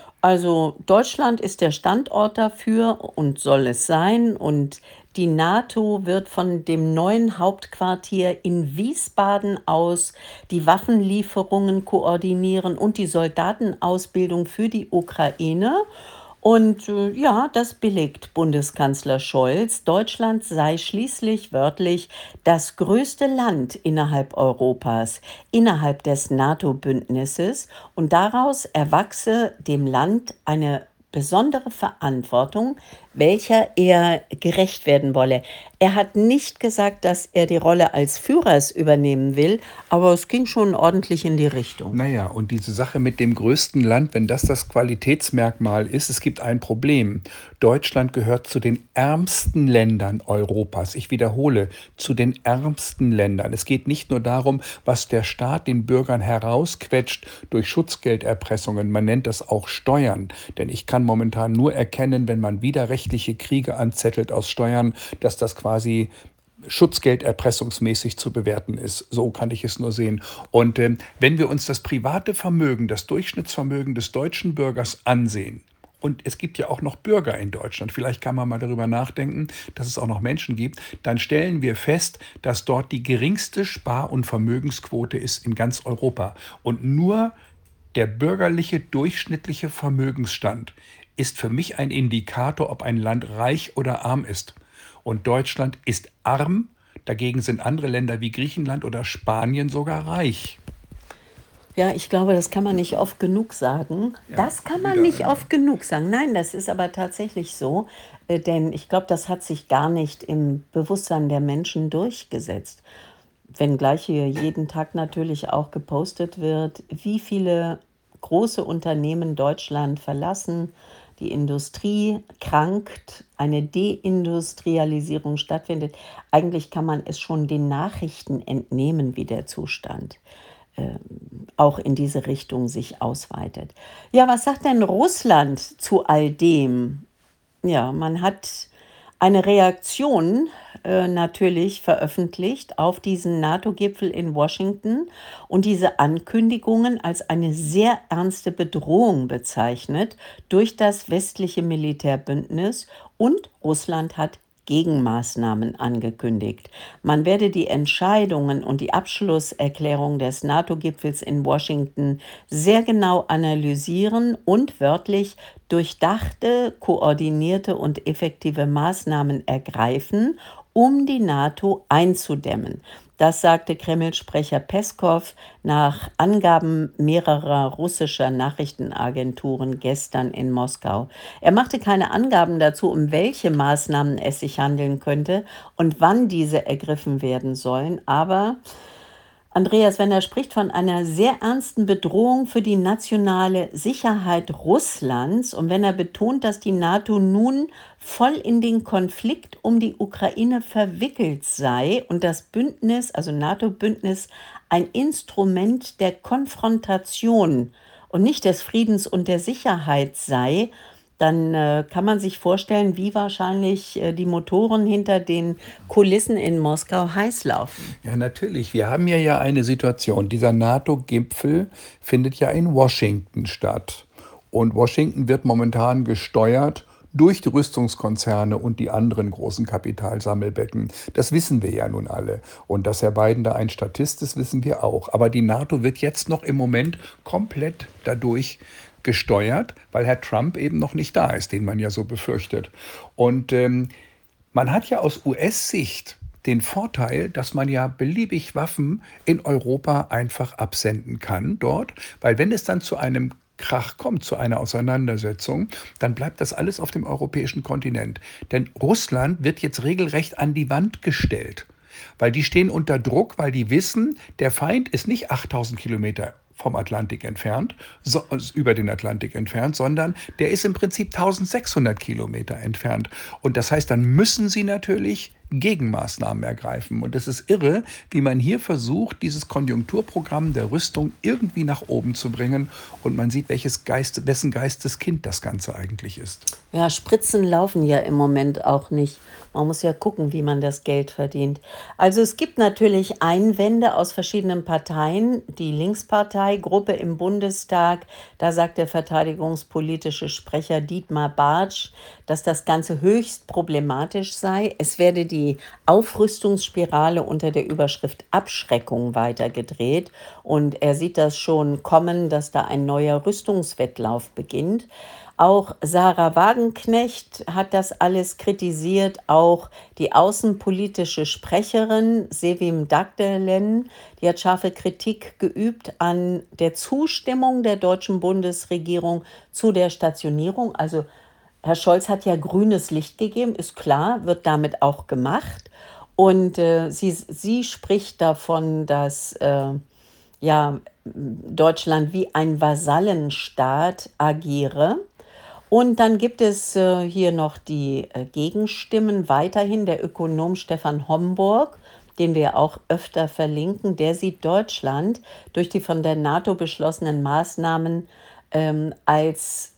Also Deutschland ist der Standort dafür und soll es sein. Und die NATO wird von dem neuen Hauptquartier in Wiesbaden aus die Waffenlieferungen koordinieren und die Soldatenausbildung für die Ukraine. Und äh, ja, das billigt Bundeskanzler Scholz. Deutschland sei schließlich wörtlich das größte Land innerhalb Europas, innerhalb des NATO-Bündnisses. Und daraus erwachse dem Land eine besondere Verantwortung, welcher er gerecht werden wolle. Er hat nicht gesagt, dass er die Rolle als Führers übernehmen will, aber es ging schon ordentlich in die Richtung. Naja, und diese Sache mit dem größten Land, wenn das das Qualitätsmerkmal ist, es gibt ein Problem. Deutschland gehört zu den ärmsten Ländern Europas. Ich wiederhole, zu den ärmsten Ländern. Es geht nicht nur darum, was der Staat den Bürgern herausquetscht durch Schutzgelderpressungen. Man nennt das auch Steuern. Denn ich kann momentan nur erkennen, wenn man widerrechtliche Kriege anzettelt aus Steuern, dass das quasi schutzgelderpressungsmäßig zu bewerten ist. So kann ich es nur sehen. Und ähm, wenn wir uns das private Vermögen, das Durchschnittsvermögen des deutschen Bürgers ansehen, und es gibt ja auch noch Bürger in Deutschland, vielleicht kann man mal darüber nachdenken, dass es auch noch Menschen gibt, dann stellen wir fest, dass dort die geringste Spar- und Vermögensquote ist in ganz Europa. Und nur der bürgerliche durchschnittliche Vermögensstand ist für mich ein Indikator, ob ein Land reich oder arm ist. Und Deutschland ist arm, dagegen sind andere Länder wie Griechenland oder Spanien sogar reich. Ja, ich glaube, das kann man nicht oft genug sagen. Ja, Das kann man wieder nicht einmal. oft genug sagen. Nein, das ist aber tatsächlich so, äh, denn ich glaube, das hat sich gar nicht im Bewusstsein der Menschen durchgesetzt. Wenngleich hier jeden Tag natürlich auch gepostet wird, wie viele große Unternehmen Deutschland verlassen, die Industrie krankt, eine Deindustrialisierung stattfindet. Eigentlich kann man es schon den Nachrichten entnehmen, wie der Zustand ähm, auch in diese Richtung sich ausweitet. Ja, was sagt denn Russland zu all dem? Ja, man hat eine Reaktion äh, natürlich veröffentlicht auf diesen NATO-Gipfel in Washington und diese Ankündigungen als eine sehr ernste Bedrohung bezeichnet durch das westliche Militärbündnis, und Russland hat Gegenmaßnahmen angekündigt. Man werde die Entscheidungen und die Abschlusserklärung des NATO-Gipfels in Washington sehr genau analysieren und wörtlich durchdachte, koordinierte und effektive Maßnahmen ergreifen, um die NATO einzudämmen. Das sagte Kreml-Sprecher Peskow nach Angaben mehrerer russischer Nachrichtenagenturen gestern in Moskau. Er machte keine Angaben dazu, um welche Maßnahmen es sich handeln könnte und wann diese ergriffen werden sollen, aber Andreas, wenn er spricht von einer sehr ernsten Bedrohung für die nationale Sicherheit Russlands und wenn er betont, dass die NATO nun voll in den Konflikt um die Ukraine verwickelt sei und das Bündnis, also NATO-Bündnis, ein Instrument der Konfrontation und nicht des Friedens und der Sicherheit sei, dann äh, kann man sich vorstellen, wie wahrscheinlich äh, die Motoren hinter den Kulissen in Moskau heiß laufen. Ja, natürlich. Wir haben hier ja eine Situation. Dieser NATO-Gipfel findet ja in Washington statt. Und Washington wird momentan gesteuert durch die Rüstungskonzerne und die anderen großen Kapitalsammelbecken. Das wissen wir ja nun alle. Und dass Herr Biden da ein Statist ist, wissen wir auch. Aber die NATO wird jetzt noch im Moment komplett dadurch gesteuert, weil Herr Trump eben noch nicht da ist, den man ja so befürchtet. Und ähm, Man hat ja aus U S-Sicht den Vorteil, dass man ja beliebig Waffen in Europa einfach absenden kann dort, weil wenn es dann zu einem Krach kommt, zu einer Auseinandersetzung, dann bleibt das alles auf dem europäischen Kontinent. Denn Russland wird jetzt regelrecht an die Wand gestellt, weil die stehen unter Druck, weil die wissen, der Feind ist nicht achttausend Kilometer vom Atlantik entfernt, so, über den Atlantik entfernt, sondern der ist im Prinzip eintausendsechshundert Kilometer entfernt. Und das heißt, dann müssen sie natürlich Gegenmaßnahmen ergreifen. Und es ist irre, wie man hier versucht, dieses Konjunkturprogramm der Rüstung irgendwie nach oben zu bringen. Und man sieht, welches Geist, wessen Geisteskind das Ganze eigentlich ist. Ja, Spritzen laufen ja im Moment auch nicht. Man muss ja gucken, wie man das Geld verdient. Also es gibt natürlich Einwände aus verschiedenen Parteien. Die Linksparteigruppe im Bundestag, da sagt der verteidigungspolitische Sprecher Dietmar Bartsch, dass das Ganze höchst problematisch sei. Es werde die Aufrüstungsspirale unter der Überschrift Abschreckung weitergedreht. Und er sieht das schon kommen, dass da ein neuer Rüstungswettlauf beginnt. Auch Sarah Wagenknecht hat das alles kritisiert, auch die außenpolitische Sprecherin Sevim Dagdelen, die hat scharfe Kritik geübt an der Zustimmung der deutschen Bundesregierung zu der Stationierung. Also Herr Scholz hat ja grünes Licht gegeben, ist klar, wird damit auch gemacht. Und äh, sie, sie spricht davon, dass äh, ja, Deutschland wie ein Vasallenstaat agiere. Und dann gibt es äh, hier noch die äh, Gegenstimmen weiterhin. Der Ökonom Stefan Homburg, den wir auch öfter verlinken, der sieht Deutschland durch die von der NATO beschlossenen Maßnahmen ähm, als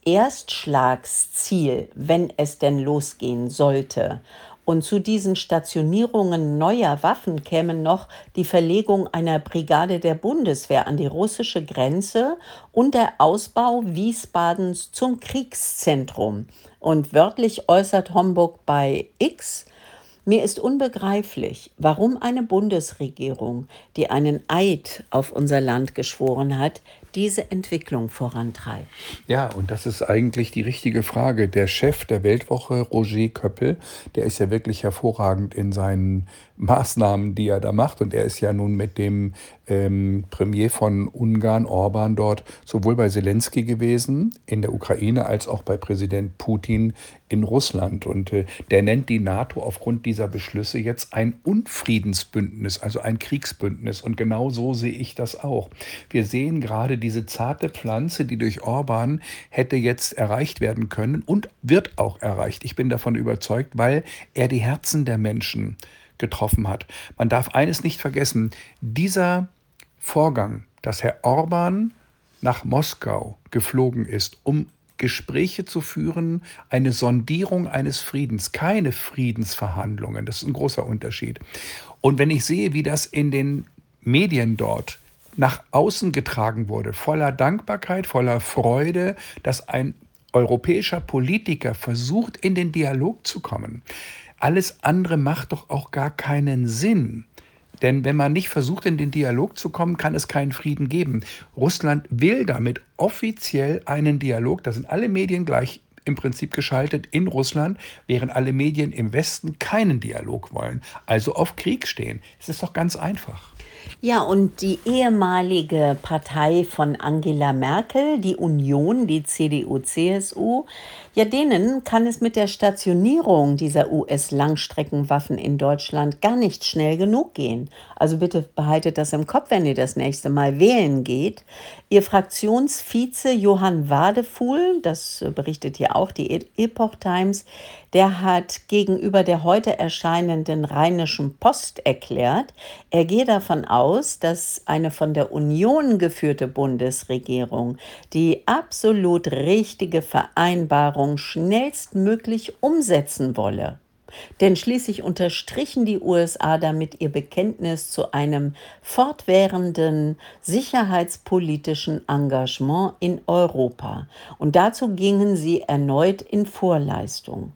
Erstschlagsziel, wenn es denn losgehen sollte. Und zu diesen Stationierungen neuer Waffen käme noch die Verlegung einer Brigade der Bundeswehr an die russische Grenze und der Ausbau Wiesbadens zum Kriegszentrum. Und wörtlich äußert Homburg bei X: Mir ist unbegreiflich, warum eine Bundesregierung, die einen Eid auf unser Land geschworen hat, diese Entwicklung vorantreibt. Ja, und das ist eigentlich die richtige Frage. Der Chef der Weltwoche, Roger Köppel, der ist ja wirklich hervorragend in seinen Maßnahmen, die er da macht. Und er ist ja nun mit dem ähm, Premier von Ungarn, Orban, dort sowohl bei Zelensky gewesen in der Ukraine als auch bei Präsident Putin in Russland. Und äh, der nennt die NATO aufgrund dieser Beschlüsse jetzt ein Unfriedensbündnis, also ein Kriegsbündnis. Und genau so sehe ich das auch. Wir sehen gerade diese zarte Pflanze, die durch Orban hätte jetzt erreicht werden können und wird auch erreicht. Ich bin davon überzeugt, weil er die Herzen der Menschen getroffen hat. Man darf eines nicht vergessen, dieser Vorgang, dass Herr Orban nach Moskau geflogen ist, um Gespräche zu führen, eine Sondierung eines Friedens, keine Friedensverhandlungen, das ist ein großer Unterschied. Und wenn ich sehe, wie das in den Medien dort nach außen getragen wurde, voller Dankbarkeit, voller Freude, dass ein europäischer Politiker versucht, in den Dialog zu kommen. Alles andere macht doch auch gar keinen Sinn. Denn wenn man nicht versucht, in den Dialog zu kommen, kann es keinen Frieden geben. Russland will damit offiziell einen Dialog, da sind alle Medien gleich im Prinzip geschaltet in Russland, während alle Medien im Westen keinen Dialog wollen, also auf Krieg stehen. Es ist doch ganz einfach. Ja, und die ehemalige Partei von Angela Merkel, die Union, die C D U C S U, ja, denen kann es mit der Stationierung dieser U S-Langstreckenwaffen in Deutschland gar nicht schnell genug gehen. Also bitte behaltet das im Kopf, wenn ihr das nächste Mal wählen geht. Ihr Fraktionsvize Johann Wadefuhl, das äh, berichtet hier auch die E- Epoch Times, der hat gegenüber der heute erscheinenden Rheinischen Post erklärt, er gehe davon aus, dass eine von der Union geführte Bundesregierung die absolut richtige Vereinbarung schnellstmöglich umsetzen wolle. Denn schließlich unterstrichen die U S A damit ihr Bekenntnis zu einem fortwährenden sicherheitspolitischen Engagement in Europa. Und dazu gingen sie erneut in Vorleistung.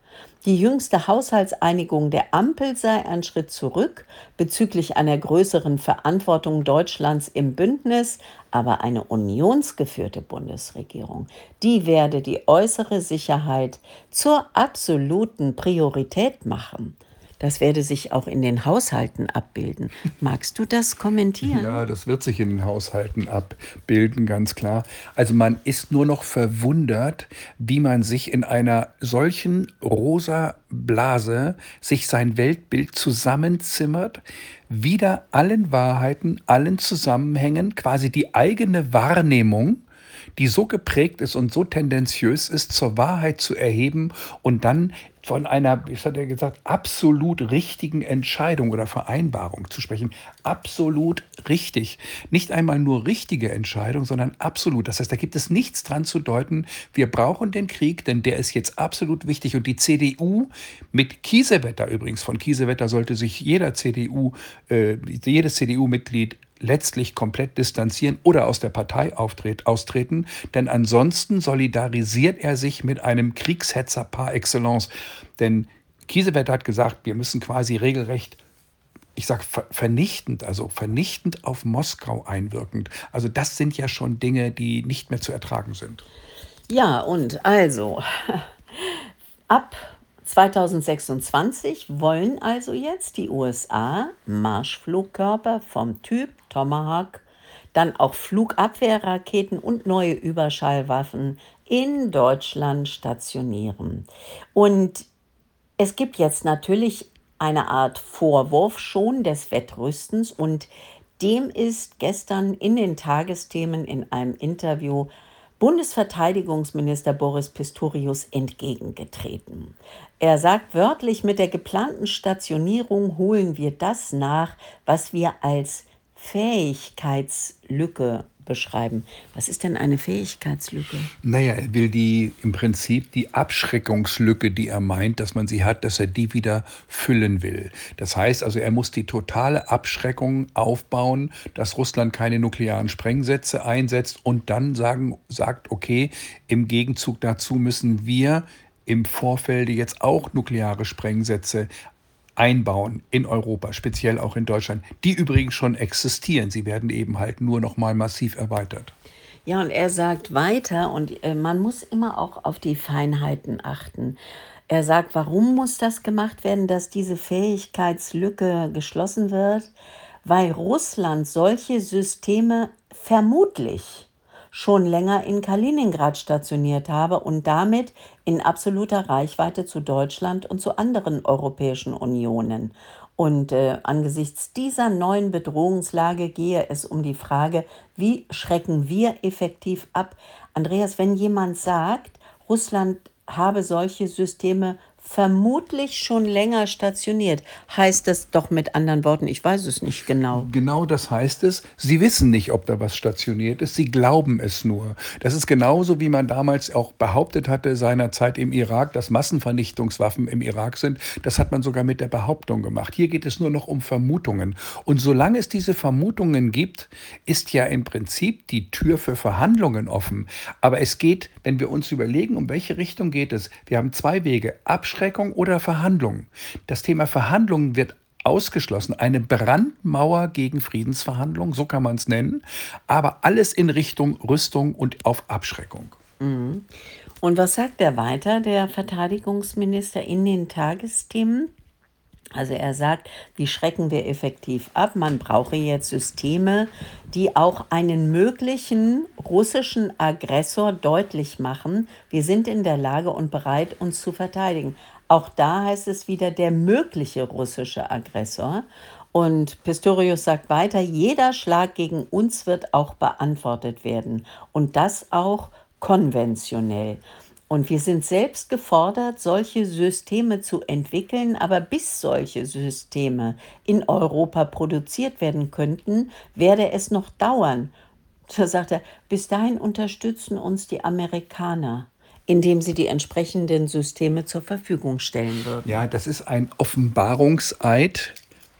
Die jüngste Haushaltseinigung der Ampel sei ein Schritt zurück bezüglich einer größeren Verantwortung Deutschlands im Bündnis, aber eine unionsgeführte Bundesregierung, die werde die äußere Sicherheit zur absoluten Priorität machen. Das werde sich auch in den Haushalten abbilden. Magst du das kommentieren? Ja, das wird sich in den Haushalten abbilden, ganz klar. Also man ist nur noch verwundert, wie man sich in einer solchen rosa Blase sich sein Weltbild zusammenzimmert, wider allen Wahrheiten, allen Zusammenhängen, quasi die eigene Wahrnehmung, die so geprägt ist und so tendenziös ist, zur Wahrheit zu erheben und dann von einer, wie hat er gesagt, absolut richtigen Entscheidung oder Vereinbarung zu sprechen. Absolut richtig. Nicht einmal nur richtige Entscheidung, sondern absolut. Das heißt, da gibt es nichts dran zu deuten, wir brauchen den Krieg, denn der ist jetzt absolut wichtig. Und die C D U mit Kiesewetter übrigens, von Kiesewetter sollte sich jeder C D U, äh, jedes C D U-Mitglied letztlich komplett distanzieren oder aus der Partei auftritt, austreten, denn ansonsten solidarisiert er sich mit einem Kriegshetzer par excellence. Denn Kiesewetter hat gesagt, wir müssen quasi regelrecht, ich sage ver vernichtend, also vernichtend auf Moskau einwirkend. Also das sind ja schon Dinge, die nicht mehr zu ertragen sind. Ja, und also, ab zweitausendsechsundzwanzig wollen also jetzt die U S A Marschflugkörper vom Typ Tomahawk, dann auch Flugabwehrraketen und neue Überschallwaffen in Deutschland stationieren. Und es gibt jetzt natürlich eine Art Vorwurf schon des Wettrüstens und dem ist gestern in den Tagesthemen in einem Interview Bundesverteidigungsminister Boris Pistorius entgegengetreten. Er sagt wörtlich, mit der geplanten Stationierung holen wir das nach, was wir als Fähigkeitslücke beschreiben. Was ist denn eine Fähigkeitslücke? Naja, er will die im Prinzip die Abschreckungslücke, die er meint, dass man sie hat, dass er die wieder füllen will. Das heißt also, er muss die totale Abschreckung aufbauen, dass Russland keine nuklearen Sprengsätze einsetzt und dann sagen, sagt, okay, im Gegenzug dazu müssen wir im Vorfeld jetzt auch nukleare Sprengsätze einbauen in Europa, speziell auch in Deutschland, die übrigens schon existieren. Sie werden eben halt nur noch mal massiv erweitert. Ja, und er sagt weiter, und äh, man muss immer auch auf die Feinheiten achten. Er sagt, warum muss das gemacht werden, dass diese Fähigkeitslücke geschlossen wird? Weil Russland solche Systeme vermutlich schon länger in Kaliningrad stationiert habe und damit in absoluter Reichweite zu Deutschland und zu anderen europäischen Unionen. Und äh, angesichts dieser neuen Bedrohungslage gehe es um die Frage, wie schrecken wir effektiv ab? Andreas, wenn jemand sagt, Russland habe solche Systeme vermutlich schon länger stationiert, heißt das doch mit anderen Worten, ich weiß es nicht genau. Genau das heißt es. Sie wissen nicht, ob da was stationiert ist. Sie glauben es nur. Das ist genauso, wie man damals auch behauptet hatte seinerzeit im Irak, dass Massenvernichtungswaffen im Irak sind. Das hat man sogar mit der Behauptung gemacht. Hier geht es nur noch um Vermutungen. Und solange es diese Vermutungen gibt, ist ja im Prinzip die Tür für Verhandlungen offen. Aber es geht, wenn wir uns überlegen, um welche Richtung geht es. Wir haben zwei Wege: Abschreckung oder Verhandlungen. Das Thema Verhandlungen wird ausgeschlossen. Eine Brandmauer gegen Friedensverhandlungen, so kann man es nennen, aber alles in Richtung Rüstung und auf Abschreckung. Mhm. Und was sagt er weiter, der Verteidigungsminister, in den Tagesthemen? Also er sagt, wie schrecken wir effektiv ab? Man brauche jetzt Systeme, die auch einen möglichen russischen Aggressor deutlich machen, wir sind in der Lage und bereit, uns zu verteidigen. Auch da heißt es wieder der mögliche russische Aggressor. Und Pistorius sagt weiter, jeder Schlag gegen uns wird auch beantwortet werden. Und das auch konventionell. Und wir sind selbst gefordert, solche Systeme zu entwickeln, aber bis solche Systeme in Europa produziert werden könnten, werde es noch dauern. Da sagt er, bis dahin unterstützen uns die Amerikaner, indem sie die entsprechenden Systeme zur Verfügung stellen würden. Ja, das ist ein Offenbarungseid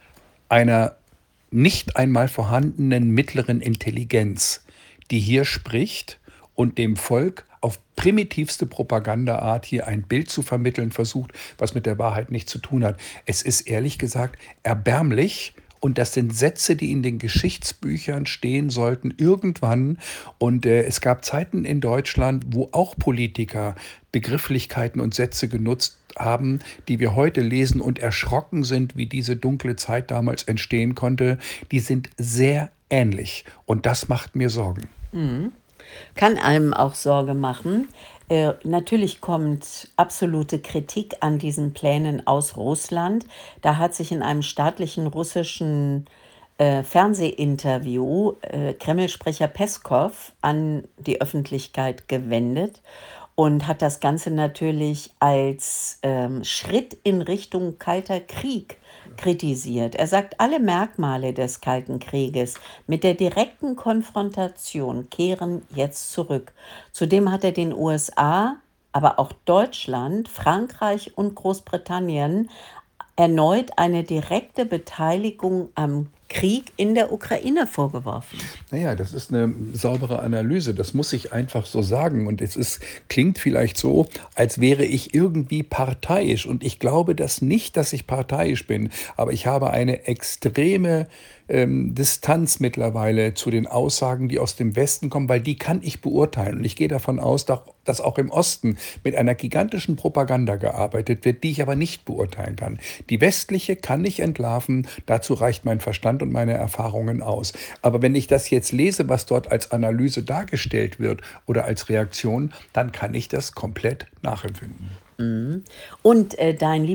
einer nicht einmal vorhandenen mittleren Intelligenz, die hier spricht und dem Volk auf primitivste Propagandaart hier ein Bild zu vermitteln versucht, was mit der Wahrheit nichts zu tun hat. Es ist ehrlich gesagt erbärmlich. Und das sind Sätze, die in den Geschichtsbüchern stehen sollten irgendwann. Und äh, es gab Zeiten in Deutschland, wo auch Politiker Begrifflichkeiten und Sätze genutzt haben, die wir heute lesen und erschrocken sind, wie diese dunkle Zeit damals entstehen konnte. Die sind sehr ähnlich. Und das macht mir Sorgen. Kann einem auch Sorge machen. Äh, natürlich kommt absolute Kritik an diesen Plänen aus Russland. Da hat sich in einem staatlichen russischen äh, Fernsehinterview äh, Kreml-Sprecher Peskow an die Öffentlichkeit gewendet und hat das Ganze natürlich als ähm, Schritt in Richtung Kalter Krieg kritisiert. Er sagt, alle Merkmale des Kalten Krieges mit der direkten Konfrontation kehren jetzt zurück. Zudem hat er den U S A, aber auch Deutschland, Frankreich und Großbritannien erneut eine direkte Beteiligung am Krieg in der Ukraine vorgeworfen. Naja, das ist eine saubere Analyse. Das muss ich einfach so sagen. Und es ist, klingt vielleicht so, als wäre ich irgendwie parteiisch. Und ich glaube das nicht, dass ich parteiisch bin. Aber ich habe eine extreme ähm, Distanz mittlerweile zu den Aussagen, die aus dem Westen kommen, weil die kann ich beurteilen. Und ich gehe davon aus, dass dass auch im Osten mit einer gigantischen Propaganda gearbeitet wird, die ich aber nicht beurteilen kann. Die westliche kann ich entlarven, dazu reicht mein Verstand und meine Erfahrungen aus. Aber wenn ich das jetzt lese, was dort als Analyse dargestellt wird oder als Reaktion, dann kann ich das komplett nachempfinden. Und äh, dein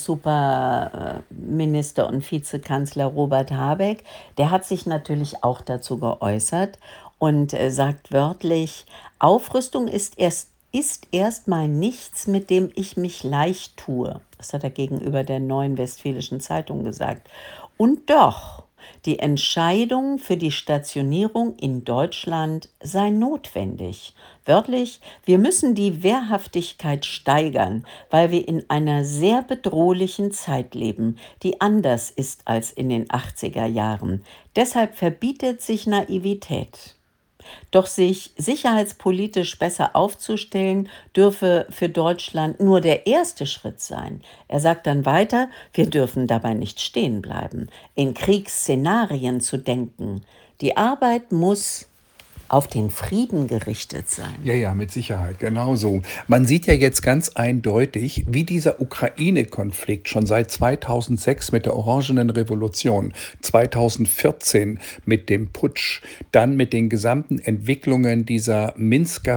Lieblingssuperminister und Vizekanzler Robert Habeck, der hat sich natürlich auch dazu geäußert und äh, sagt wörtlich, Aufrüstung ist erst ist erstmal nichts, mit dem ich mich leicht tue. Das hat er gegenüber der Neuen Westfälischen Zeitung gesagt. Und doch, die Entscheidung für die Stationierung in Deutschland sei notwendig. Wörtlich, wir müssen die Wehrhaftigkeit steigern, weil wir in einer sehr bedrohlichen Zeit leben, die anders ist als in den achtziger Jahren. Deshalb verbietet sich Naivität. Doch sich sicherheitspolitisch besser aufzustellen, dürfe für Deutschland nur der erste Schritt sein. Er sagt dann weiter, wir dürfen dabei nicht stehen bleiben, in Kriegsszenarien zu denken. Die Arbeit muss auf den Frieden gerichtet sein. Ja, ja, mit Sicherheit, genau so. Man sieht ja jetzt ganz eindeutig, wie dieser Ukraine-Konflikt schon seit zweitausendsechs mit der Orangenen Revolution, zweitausendvierzehn mit dem Putsch, dann mit den gesamten Entwicklungen dieser Minsker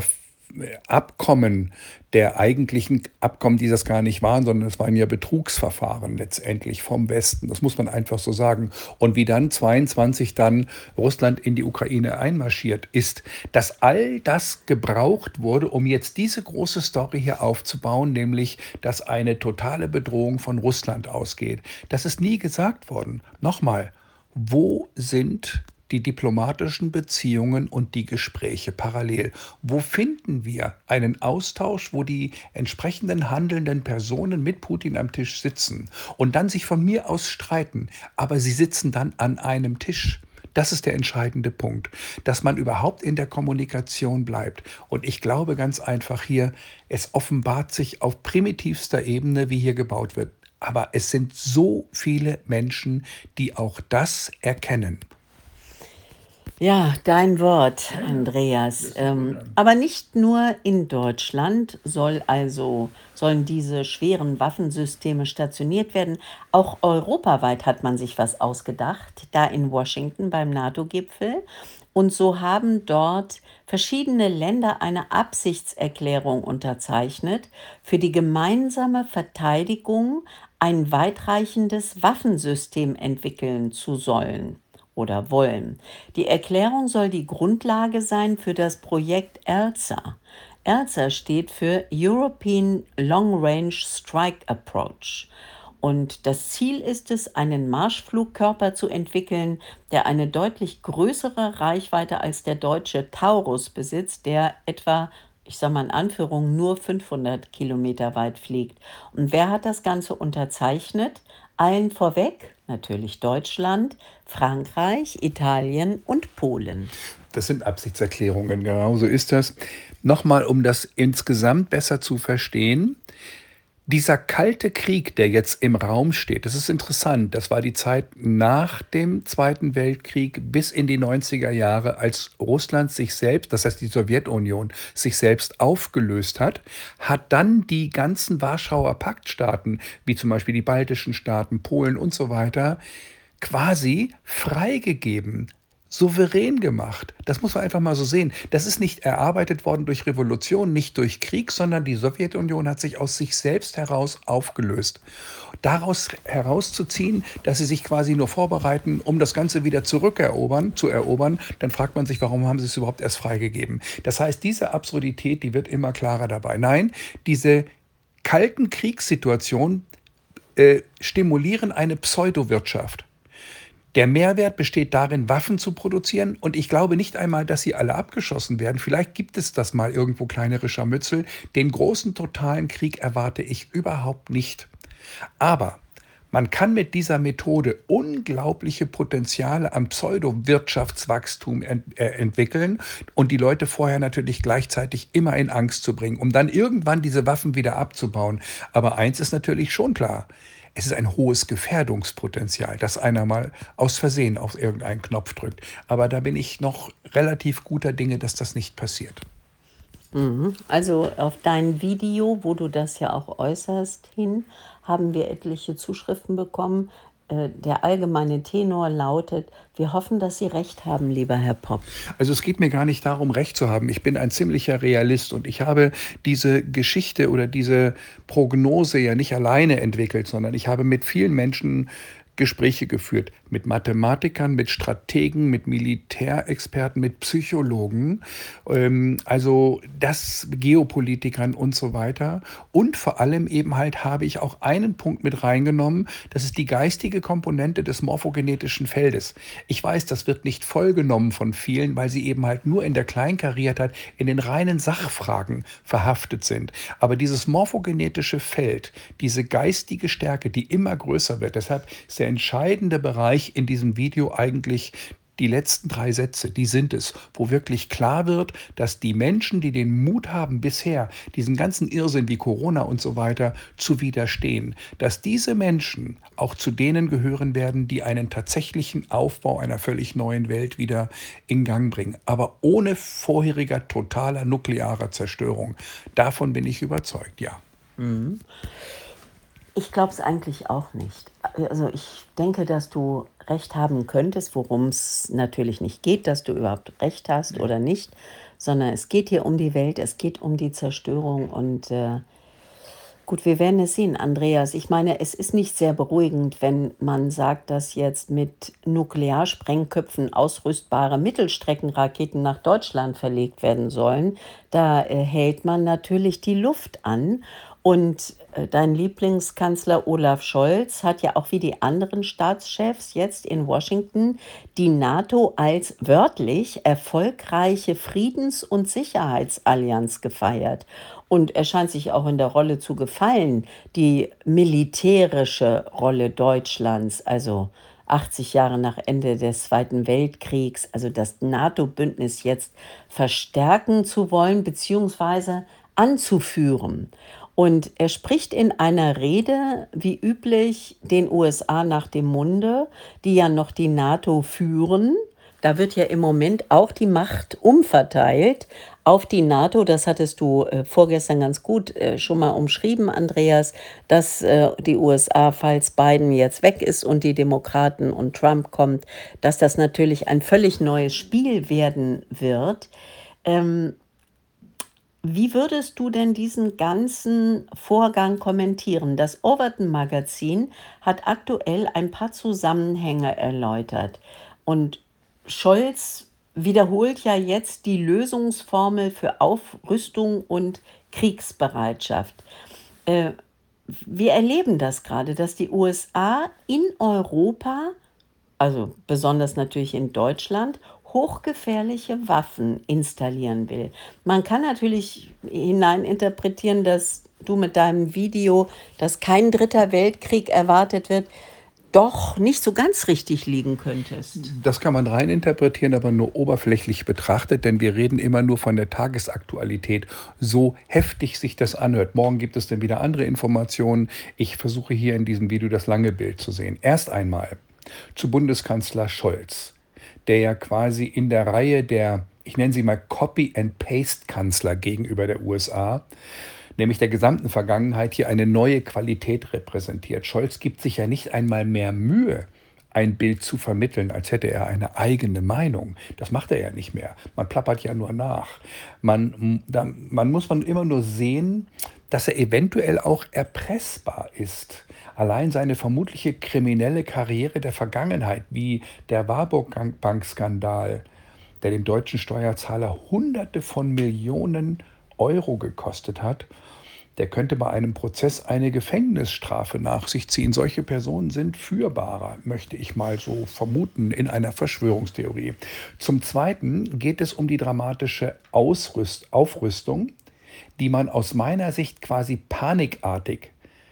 Abkommen, der eigentlichen Abkommen, die das gar nicht waren, sondern es waren ja Betrugsverfahren letztendlich vom Westen. Das muss man einfach so sagen. Und wie dann zweiundzwanzig dann Russland in die Ukraine einmarschiert ist, dass all das gebraucht wurde, um jetzt diese große Story hier aufzubauen, nämlich, dass eine totale Bedrohung von Russland ausgeht. Das ist nie gesagt worden. Nochmal, wo sind die diplomatischen Beziehungen und die Gespräche parallel? Wo finden wir einen Austausch, wo die entsprechenden handelnden Personen mit Putin am Tisch sitzen und dann sich von mir aus streiten, aber sie sitzen dann an einem Tisch? Das ist der entscheidende Punkt, dass man überhaupt in der Kommunikation bleibt. Und ich glaube ganz einfach hier, es offenbart sich auf primitivster Ebene, wie hier gebaut wird. Aber es sind so viele Menschen, die auch das erkennen. Ja, dein Wort, Andreas. Ähm, aber nicht nur in Deutschland soll also, sollen diese schweren Waffensysteme stationiert werden. Auch europaweit hat man sich was ausgedacht, da in Washington beim NATO-Gipfel. Und so haben dort verschiedene Länder eine Absichtserklärung unterzeichnet, für die gemeinsame Verteidigung ein weitreichendes Waffensystem entwickeln zu sollen oder wollen. Die Erklärung soll die Grundlage sein für das Projekt ELSA. ELSA steht für European Long Range Strike Approach. Und das Ziel ist es, einen Marschflugkörper zu entwickeln, der eine deutlich größere Reichweite als der deutsche Taurus besitzt, der etwa, ich sage mal in Anführung, nur fünfhundert Kilometer weit fliegt. Und wer hat das Ganze unterzeichnet? Allen vorweg Natürlich Deutschland, Frankreich, Italien und Polen. Das sind Absichtserklärungen, genau so ist das. Nochmal, um das insgesamt besser zu verstehen. Dieser kalte Krieg, der jetzt im Raum steht, das ist interessant. Das war die Zeit nach dem Zweiten Weltkrieg bis in die neunziger Jahre, als Russland sich selbst, das heißt die Sowjetunion, sich selbst aufgelöst hat, hat dann die ganzen Warschauer Paktstaaten, wie zum Beispiel die baltischen Staaten, Polen und so weiter, quasi freigegeben, souverän gemacht. Das muss man einfach mal so sehen. Das ist nicht erarbeitet worden durch Revolution, nicht durch Krieg, sondern die Sowjetunion hat sich aus sich selbst heraus aufgelöst. Daraus herauszuziehen, dass sie sich quasi nur vorbereiten, um das Ganze wieder zurückerobern, zu erobern, dann fragt man sich, warum haben sie es überhaupt erst freigegeben? Das heißt, diese Absurdität, die wird immer klarer dabei. Nein, diese kalten Kriegssituationen äh, stimulieren eine Pseudowirtschaft. Der Mehrwert besteht darin, Waffen zu produzieren, und ich glaube nicht einmal, dass sie alle abgeschossen werden. Vielleicht gibt es das mal irgendwo, kleinere Scharmützel. Den großen totalen Krieg erwarte ich überhaupt nicht. Aber man kann mit dieser Methode unglaubliche Potenziale am Pseudowirtschaftswachstum ent äh, entwickeln und die Leute vorher natürlich gleichzeitig immer in Angst zu bringen, um dann irgendwann diese Waffen wieder abzubauen. Aber eins ist natürlich schon klar: Es ist ein hohes Gefährdungspotenzial, dass einer mal aus Versehen auf irgendeinen Knopf drückt. Aber da bin ich noch relativ guter Dinge, dass das nicht passiert. Mhm. Also auf dein Video, wo du das ja auch äußerst, hin, haben wir etliche Zuschriften bekommen. Äh, der allgemeine Tenor lautet: Wir hoffen, dass Sie recht haben, lieber Herr Popp. Also es geht mir gar nicht darum, recht zu haben. Ich bin ein ziemlicher Realist und ich habe diese Geschichte oder diese Prognose ja nicht alleine entwickelt, sondern ich habe mit vielen Menschen Gespräche geführt, mit Mathematikern, mit Strategen, mit Militärexperten, mit Psychologen, ähm, also das Geopolitikern und so weiter. Und vor allem eben halt habe ich auch einen Punkt mit reingenommen, das ist die geistige Komponente des morphogenetischen Feldes. Ich weiß, das wird nicht vollgenommen von vielen, weil sie eben halt nur in der Kleinkariertheit, in den reinen Sachfragen verhaftet sind. Aber dieses morphogenetische Feld, diese geistige Stärke, die immer größer wird, deshalb ist der entscheidende Bereich in diesem Video eigentlich die letzten drei Sätze, die sind es, wo wirklich klar wird, dass die Menschen, die den Mut haben, bisher diesen ganzen Irrsinn wie Corona und so weiter zu widerstehen, dass diese Menschen auch zu denen gehören werden, die einen tatsächlichen Aufbau einer völlig neuen Welt wieder in Gang bringen. Aber ohne vorheriger totaler nuklearer Zerstörung. Davon bin ich überzeugt, ja. Mhm. Ich glaube es eigentlich auch nicht. Also ich denke, dass du recht haben könntest, worum es natürlich nicht geht, dass du überhaupt recht hast oder nicht, sondern es geht hier um die Welt, es geht um die Zerstörung und äh, gut, wir werden es sehen, Andreas. Ich meine, es ist nicht sehr beruhigend, wenn man sagt, dass jetzt mit Nuklearsprengköpfen ausrüstbare Mittelstreckenraketen nach Deutschland verlegt werden sollen. Da äh, hält man natürlich die Luft an. Und äh, dein Lieblingskanzler Olaf Scholz hat ja auch wie die anderen Staatschefs jetzt in Washington die NATO als wörtlich erfolgreiche Friedens- und Sicherheitsallianz gefeiert. Und er scheint sich auch in der Rolle zu gefallen, die militärische Rolle Deutschlands, also achtzig Jahre nach Ende des Zweiten Weltkriegs, also das NATO-Bündnis jetzt verstärken zu wollen, beziehungsweise anzuführen. Und er spricht in einer Rede, wie üblich, den U S A nach dem Munde, die ja noch die NATO führen. Da wird ja im Moment auch die Macht umverteilt auf die NATO. Das hattest du äh, vorgestern ganz gut äh, schon mal umschrieben, Andreas, dass äh, die U S A, falls Biden jetzt weg ist und die Demokraten und Trump kommt, dass das natürlich ein völlig neues Spiel werden wird. Ähm, Wie würdest du denn diesen ganzen Vorgang kommentieren? Das Overton-Magazin hat aktuell ein paar Zusammenhänge erläutert. Und Scholz wiederholt ja jetzt die Lösungsformel für Aufrüstung und Kriegsbereitschaft. Äh, Wir erleben das gerade, dass die U S A in Europa, also besonders natürlich in Deutschland, hochgefährliche Waffen installieren will. Man kann natürlich hineininterpretieren, dass du mit deinem Video, dass kein dritter Weltkrieg erwartet wird. doch nicht so ganz richtig liegen könntest. Das kann man rein interpretieren, aber nur oberflächlich betrachtet, denn wir reden immer nur von der Tagesaktualität. So heftig sich das anhört. Morgen gibt es dann wieder andere Informationen. Ich versuche hier in diesem Video das lange Bild zu sehen. Erst einmal zu Bundeskanzler Scholz, der ja quasi in der Reihe der, ich nenne sie mal Copy-and-Paste-Kanzler gegenüber der U S A, nämlich der gesamten Vergangenheit, hier eine neue Qualität repräsentiert. Scholz gibt sich ja nicht einmal mehr Mühe, ein Bild zu vermitteln, als hätte er eine eigene Meinung. Das macht er ja nicht mehr. Man plappert ja nur nach. Man, da, man muss man immer nur sehen, dass er eventuell auch erpressbar ist. Allein seine vermutliche kriminelle Karriere der Vergangenheit, wie der Warburg-Bank-Skandal, der dem deutschen Steuerzahler Hunderte von Millionen Euro gekostet hat, der könnte bei einem Prozess eine Gefängnisstrafe nach sich ziehen. Solche Personen sind führbarer, möchte ich mal so vermuten, in einer Verschwörungstheorie. Zum Zweiten geht es um die dramatische Ausrüst Aufrüstung, die man aus meiner Sicht quasi panikartig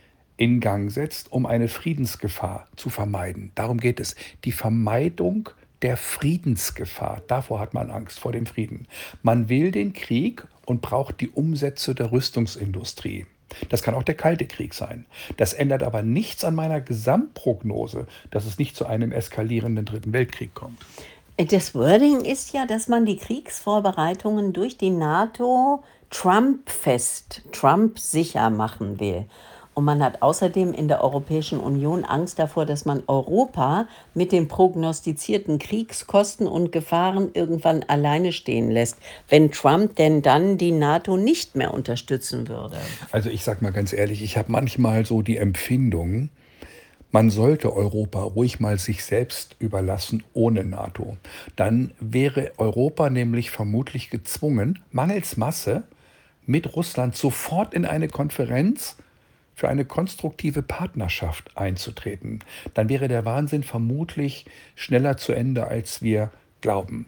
in Gang setzt, um eine Friedensgefahr zu vermeiden. Darum geht es. Die Vermeidung der Friedensgefahr. Davor hat man Angst, vor dem Frieden. Man will den Krieg und braucht die Umsätze der Rüstungsindustrie. Das kann auch der Kalte Krieg sein. Das ändert aber nichts an meiner Gesamtprognose, dass es nicht zu einem eskalierenden Dritten Weltkrieg kommt. Das Wording ist ja, dass man die Kriegsvorbereitungen durch die NATO Trump-fest, Trump-sicher machen will. Und man hat außerdem in der Europäischen Union Angst davor, dass man Europa mit den prognostizierten Kriegskosten und Gefahren irgendwann alleine stehen lässt, wenn Trump denn dann die NATO nicht mehr unterstützen würde. Also ich sage mal ganz ehrlich, ich habe manchmal so die Empfindung, man sollte Europa ruhig mal sich selbst überlassen ohne NATO. Dann wäre Europa nämlich vermutlich gezwungen, mangels Masse mit Russland sofort in eine Konferenz für eine konstruktive Partnerschaft einzutreten. Dann wäre der Wahnsinn vermutlich schneller zu Ende, als wir glauben.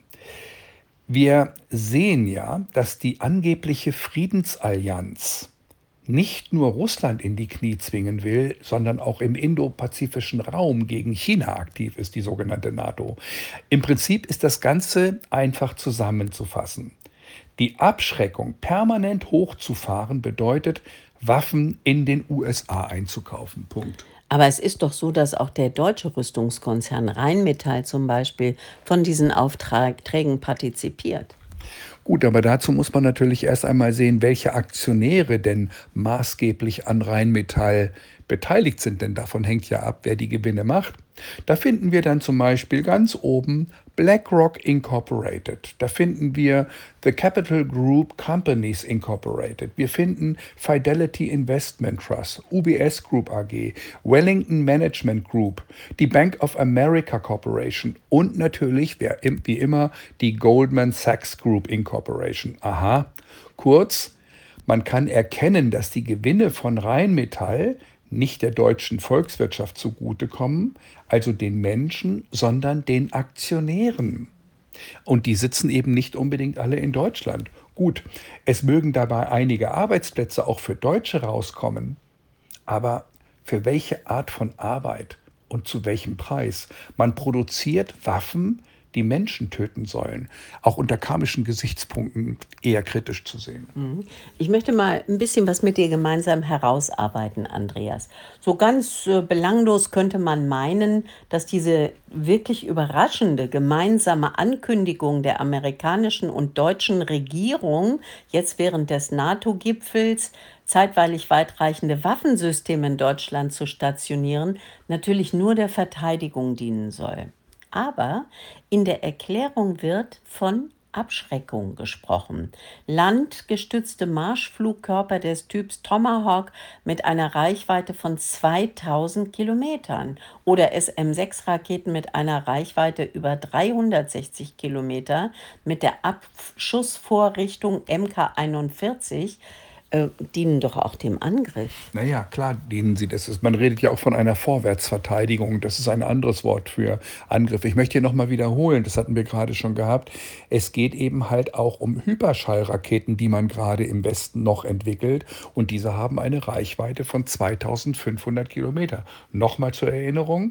Wir sehen ja, dass die angebliche Friedensallianz nicht nur Russland in die Knie zwingen will, sondern auch im indopazifischen Raum gegen China aktiv ist, die sogenannte NATO. Im Prinzip ist das Ganze einfach zusammenzufassen. Die Abschreckung permanent hochzufahren bedeutet, Waffen in den U S A einzukaufen. Punkt. Aber es ist doch so, dass auch der deutsche Rüstungskonzern Rheinmetall zum Beispiel von diesen Aufträgen partizipiert. Gut, aber dazu muss man natürlich erst einmal sehen, welche Aktionäre denn maßgeblich an Rheinmetall beteiligt sind, denn davon hängt ja ab, wer die Gewinne macht. Da finden wir dann zum Beispiel ganz oben BlackRock Incorporated. Da finden wir The Capital Group Companies Incorporated. Wir finden Fidelity Investment Trust, U B S Group A G, Wellington Management Group, die Bank of America Corporation und natürlich, wie immer, die Goldman Sachs Group Incorporation. Aha, kurz, man kann erkennen, dass die Gewinne von Rheinmetall nicht der deutschen Volkswirtschaft zugutekommen, also den Menschen, sondern den Aktionären. Und die sitzen eben nicht unbedingt alle in Deutschland. Gut, es mögen dabei einige Arbeitsplätze auch für Deutsche rauskommen, aber für welche Art von Arbeit und zu welchem Preis? Man produziert Waffen, die Menschen töten sollen, auch unter karmischen Gesichtspunkten eher kritisch zu sehen. Ich möchte mal ein bisschen was mit dir gemeinsam herausarbeiten, Andreas. So ganz äh, belanglos könnte man meinen, dass diese wirklich überraschende gemeinsame Ankündigung der amerikanischen und deutschen Regierung jetzt während des NATO-Gipfels zeitweilig weitreichende Waffensysteme in Deutschland zu stationieren, natürlich nur der Verteidigung dienen soll. Aber in der Erklärung wird von Abschreckung gesprochen. Landgestützte Marschflugkörper des Typs Tomahawk mit einer Reichweite von zweitausend Kilometern oder S M sechs Raketen mit einer Reichweite über dreihundertsechzig Kilometer mit der Abschussvorrichtung M K einundvierzig äh, dienen doch auch dem Angriff. Naja, klar dienen sie. Das ist, man redet ja auch von einer Vorwärtsverteidigung. Das ist ein anderes Wort für Angriff. Ich möchte hier nochmal wiederholen, das hatten wir gerade schon gehabt. Es geht eben halt auch um Hyperschallraketen, die man gerade im Westen noch entwickelt. Und diese haben eine Reichweite von zweitausendfünfhundert Kilometer. Nochmal zur Erinnerung,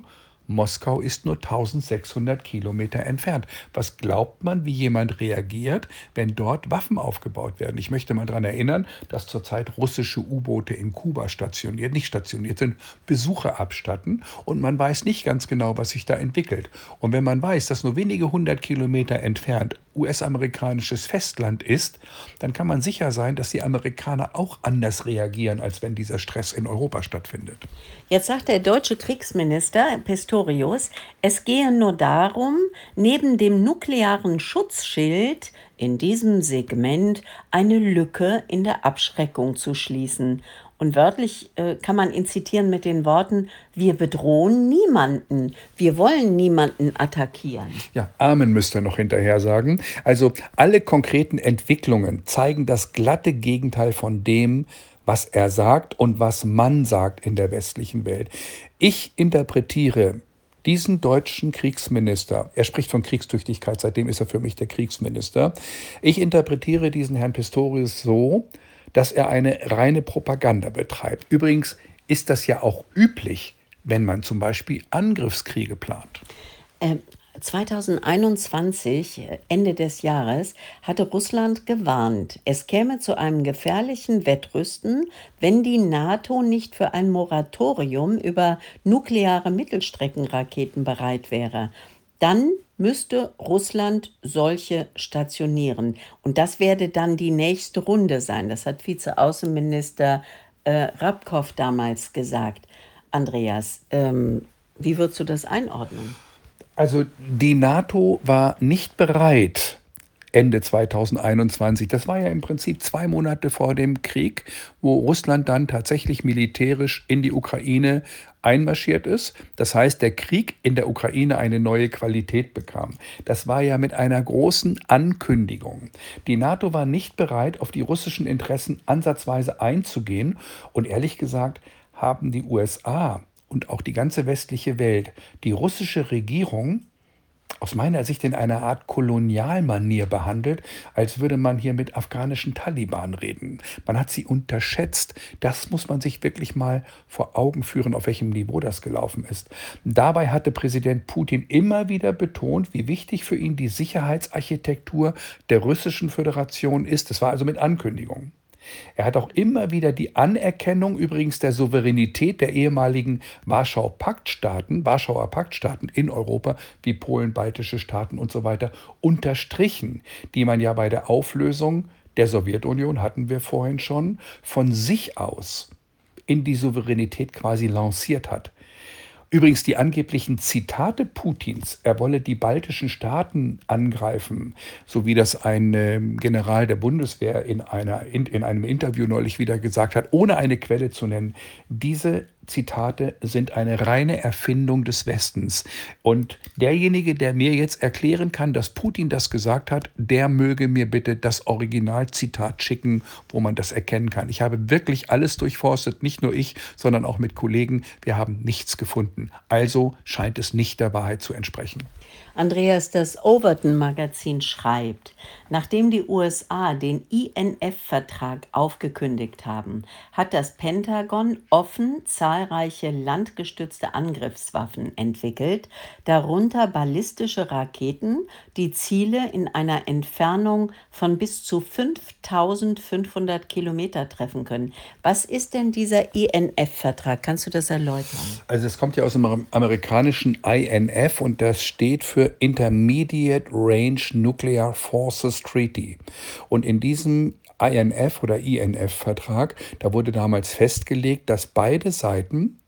Moskau ist nur eintausendsechshundert Kilometer entfernt. Was glaubt man, wie jemand reagiert, wenn dort Waffen aufgebaut werden? Ich möchte mal daran erinnern, dass zurzeit russische U-Boote in Kuba stationiert, nicht stationiert sind, Besuche abstatten und man weiß nicht ganz genau, was sich da entwickelt. Und wenn man weiß, dass nur wenige hundert Kilometer entfernt U S-amerikanisches Festland ist, dann kann man sicher sein, dass die Amerikaner auch anders reagieren, als wenn dieser Stress in Europa stattfindet. Jetzt sagt der deutsche Kriegsminister Pistorius, es gehe nur darum, neben dem nuklearen Schutzschild in diesem Segment eine Lücke in der Abschreckung zu schließen. Und wörtlich äh, kann man ihn zitieren mit den Worten, wir bedrohen niemanden, wir wollen niemanden attackieren. Ja, Amen müsst ihr noch hinterher sagen. Also alle konkreten Entwicklungen zeigen das glatte Gegenteil von dem, was er sagt und was man sagt in der westlichen Welt. Ich interpretiere diesen deutschen Kriegsminister, er spricht von Kriegstüchtigkeit, seitdem ist er für mich der Kriegsminister, ich interpretiere diesen Herrn Pistorius so, dass er eine reine Propaganda betreibt. Übrigens ist das ja auch üblich, wenn man zum Beispiel Angriffskriege plant. Ähm, zwanzig einundzwanzig, äh, Ende des Jahres, hatte Russland gewarnt, es käme zu einem gefährlichen Wettrüsten, wenn die NATO nicht für ein Moratorium über nukleare Mittelstreckenraketen bereit wäre. Dann müsste Russland solche stationieren. Und das werde dann die nächste Runde sein. Das hat Vizeaußenminister äh, Rabkow damals gesagt. Andreas, ähm, wie würdest du das einordnen? Also die NATO war nicht bereit Ende zwanzig einundzwanzig. Das war ja im Prinzip zwei Monate vor dem Krieg, wo Russland dann tatsächlich militärisch in die Ukraine einmarschiert ist. Das heißt, der Krieg in der Ukraine eine neue Qualität bekam. Das war ja mit einer großen Ankündigung. Die NATO war nicht bereit, auf die russischen Interessen ansatzweise einzugehen. Und ehrlich gesagt haben die U S A und auch die ganze westliche Welt die russische Regierung aus meiner Sicht in einer Art Kolonialmanier behandelt, als würde man hier mit afghanischen Taliban reden. Man hat sie unterschätzt. Das muss man sich wirklich mal vor Augen führen, auf welchem Niveau das gelaufen ist. Dabei hatte Präsident Putin immer wieder betont, wie wichtig für ihn die Sicherheitsarchitektur der Russischen Föderation ist. Das war also mit Ankündigung. Er hat auch immer wieder die Anerkennung übrigens der Souveränität der ehemaligen Warschauer Paktstaaten, Warschauer Paktstaaten in Europa, wie Polen, baltische Staaten und so weiter, unterstrichen, die man ja bei der Auflösung der Sowjetunion, hatten wir vorhin schon, von sich aus in die Souveränität quasi lanciert hat. Übrigens die angeblichen Zitate Putins, er wolle die baltischen Staaten angreifen, so wie das ein äh, General der Bundeswehr in, einer, in, in einem Interview neulich wieder gesagt hat, ohne eine Quelle zu nennen, diese Zitate sind eine reine Erfindung des Westens. Und derjenige, der mir jetzt erklären kann, dass Putin das gesagt hat, der möge mir bitte das Originalzitat schicken, wo man das erkennen kann. Ich habe wirklich alles durchforstet, nicht nur ich, sondern auch mit Kollegen. Wir haben nichts gefunden. Also scheint es nicht der Wahrheit zu entsprechen. Andreas, das Overton-Magazin schreibt, nachdem die U S A den I N F-Vertrag aufgekündigt haben, hat das Pentagon offen zahlreiche landgestützte Angriffswaffen entwickelt, darunter ballistische Raketen, die Ziele in einer Entfernung von bis zu fünftausendfünfhundert Kilometer treffen können. Was ist denn dieser I N F-Vertrag? Kannst du das erläutern? Also es kommt ja aus dem amerikanischen I N F und das steht für Intermediate Range Nuclear Forces Treaty. Und in diesem I N F oder I N F-Vertrag, da wurde damals festgelegt, dass beide Seiten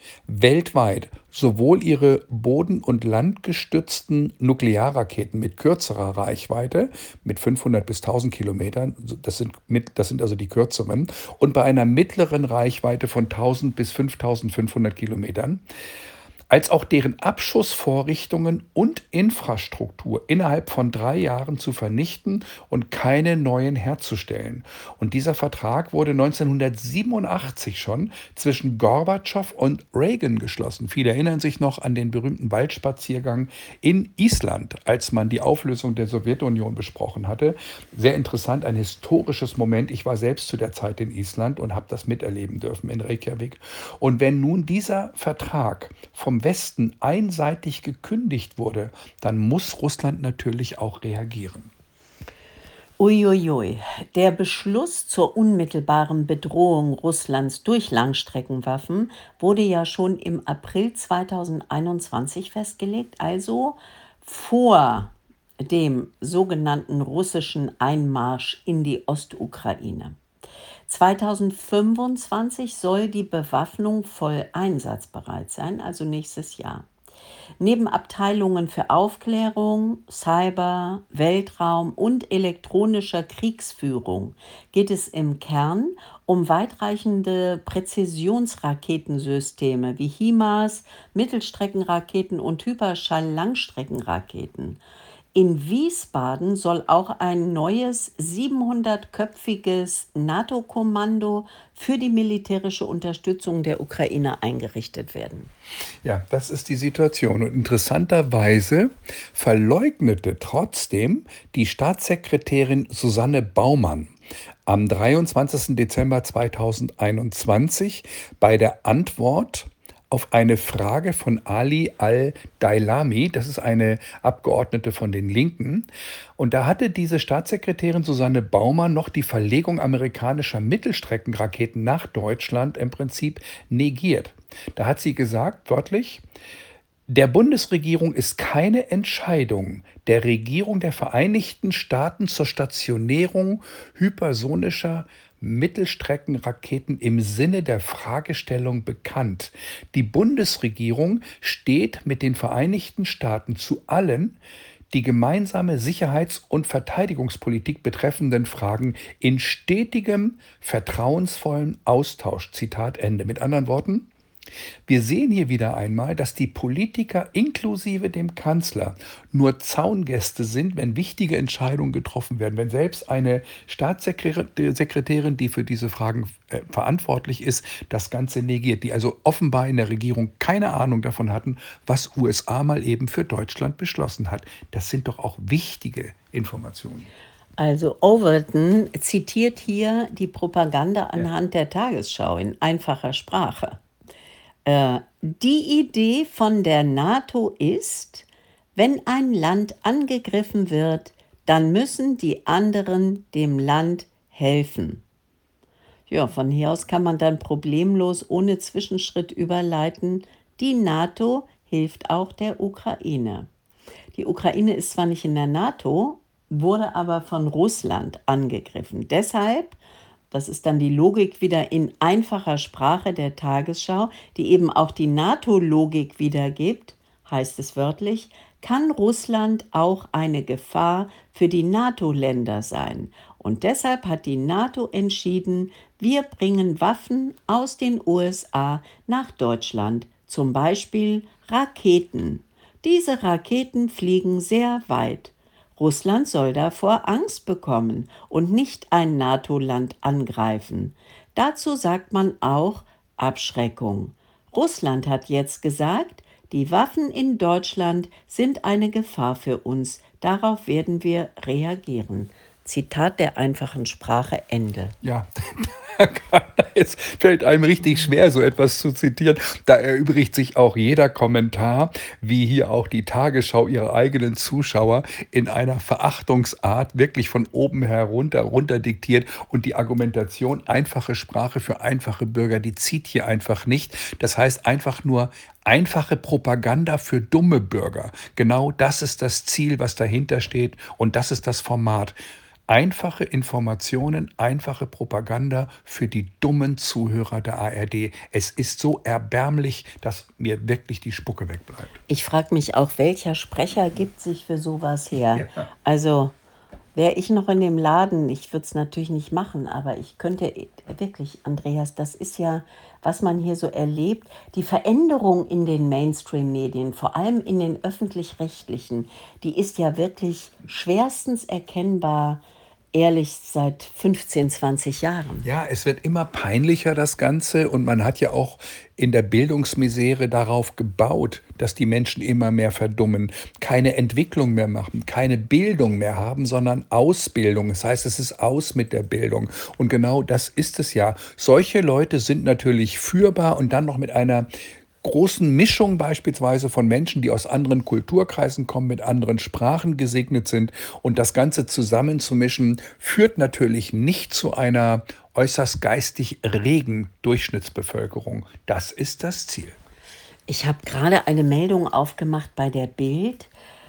weltweit sowohl ihre boden- und landgestützten Nuklearraketen mit kürzerer Reichweite, mit fünfhundert bis tausend Kilometern, das sind, mit, das sind also die kürzeren, und bei einer mittleren Reichweite von tausend bis fünftausendfünfhundert Kilometern, als auch deren Abschussvorrichtungen und Infrastruktur innerhalb von drei Jahren zu vernichten und keine neuen herzustellen. Und dieser Vertrag wurde neunzehnhundertsiebenundachtzig schon zwischen Gorbatschow und Reagan geschlossen. Viele erinnern sich noch an den berühmten Waldspaziergang in Island, als man die Auflösung der Sowjetunion besprochen hatte. Sehr interessant, ein historisches Moment. Ich war selbst zu der Zeit in Island und habe das miterleben dürfen in Reykjavik. Und wenn nun dieser Vertrag vom Westen einseitig gekündigt wurde, dann muss Russland natürlich auch reagieren. Uiuiui, der Beschluss zur unmittelbaren Bedrohung Russlands durch Langstreckenwaffen wurde ja schon im April zweitausendeinundzwanzig festgelegt, also vor dem sogenannten russischen Einmarsch in die Ostukraine. zweitausendfünfundzwanzig soll die Bewaffnung voll einsatzbereit sein, also nächstes Jahr. Neben Abteilungen für Aufklärung, Cyber, Weltraum und elektronischer Kriegsführung geht es im Kern um weitreichende Präzisionsraketensysteme wie HIMARS, Mittelstreckenraketen und Hyperschall-Langstreckenraketen. In Wiesbaden soll auch ein neues siebenhundertköpfiges NATO-Kommando für die militärische Unterstützung der Ukraine eingerichtet werden. Ja, das ist die Situation. Und interessanterweise verleugnete trotzdem die Staatssekretärin Susanne Baumann am dreiundzwanzigsten Dezember zweitausendeinundzwanzig bei der Antwort auf eine Frage von Ali al-Dailami, das ist eine Abgeordnete von den Linken. Und da hatte diese Staatssekretärin Susanne Baumann noch die Verlegung amerikanischer Mittelstreckenraketen nach Deutschland im Prinzip negiert. Da hat sie gesagt, wörtlich: Der Bundesregierung ist keine Entscheidung der Regierung der Vereinigten Staaten zur Stationierung hypersonischer Mittelstreckenraketen im Sinne der Fragestellung bekannt. Die Bundesregierung steht mit den Vereinigten Staaten zu allen die gemeinsame Sicherheits- und Verteidigungspolitik betreffenden Fragen in stetigem, vertrauensvollen Austausch. Zitat Ende. Mit anderen Worten: Wir sehen hier wieder einmal, dass die Politiker inklusive dem Kanzler nur Zaungäste sind, wenn wichtige Entscheidungen getroffen werden. Wenn selbst eine Staatssekretärin, die für diese Fragen äh, verantwortlich ist, das Ganze negiert, die also offenbar in der Regierung keine Ahnung davon hatten, was U S A mal eben für Deutschland beschlossen hat. Das sind doch auch wichtige Informationen. Also Overton zitiert hier die Propaganda Ja. anhand der Tagesschau in einfacher Sprache. Äh, die Idee von der NATO ist, wenn ein Land angegriffen wird, dann müssen die anderen dem Land helfen. Ja, von hier aus kann man dann problemlos ohne Zwischenschritt überleiten, die NATO hilft auch der Ukraine. Die Ukraine ist zwar nicht in der NATO, wurde aber von Russland angegriffen. Deshalb, das ist dann die Logik wieder in einfacher Sprache der Tagesschau, die eben auch die NATO-Logik wiedergibt, heißt es wörtlich, kann Russland auch eine Gefahr für die NATO-Länder sein. Und deshalb hat die NATO entschieden, wir bringen Waffen aus den U S A nach Deutschland, zum Beispiel Raketen. Diese Raketen fliegen sehr weit. Russland soll davor Angst bekommen und nicht ein NATO-Land angreifen. Dazu sagt man auch Abschreckung. Russland hat jetzt gesagt, die Waffen in Deutschland sind eine Gefahr für uns. Darauf werden wir reagieren. Zitat der einfachen Sprache, Ende. Ja, es fällt einem richtig schwer, so etwas zu zitieren. Da erübrigt sich auch jeder Kommentar, wie hier auch die Tagesschau ihre eigenen Zuschauer in einer Verachtungsart wirklich von oben herunter runter diktiert. Und die Argumentation, einfache Sprache für einfache Bürger, die zieht hier einfach nicht. Das heißt einfach nur einfache Propaganda für dumme Bürger. Genau das ist das Ziel, was dahinter steht. Und das ist das Format. Einfache Informationen, einfache Propaganda für die dummen Zuhörer der A R D. Es ist so erbärmlich, dass mir wirklich die Spucke wegbleibt. Ich frage mich auch, welcher Sprecher gibt sich für sowas her? Ja. Also wäre ich noch in dem Laden, ich würde es natürlich nicht machen, aber ich könnte wirklich, Andreas, das ist ja, was man hier so erlebt, die Veränderung in den Mainstream-Medien, vor allem in den öffentlich-rechtlichen, die ist ja wirklich schwerstens erkennbar, ehrlich, seit fünfzehn, zwanzig Jahren. Ja, es wird immer peinlicher, das Ganze. Und man hat ja auch in der Bildungsmisere darauf gebaut, dass die Menschen immer mehr verdummen, keine Entwicklung mehr machen, keine Bildung mehr haben, sondern Ausbildung. Das heißt, es ist aus mit der Bildung. Und genau das ist es ja. Solche Leute sind natürlich führbar und dann noch mit einer großen Mischung beispielsweise von Menschen, die aus anderen Kulturkreisen kommen, mit anderen Sprachen gesegnet sind. Und das Ganze zusammenzumischen, führt natürlich nicht zu einer äußerst geistig regen Durchschnittsbevölkerung. Das ist das Ziel. Ich habe gerade eine Meldung aufgemacht bei der Bild.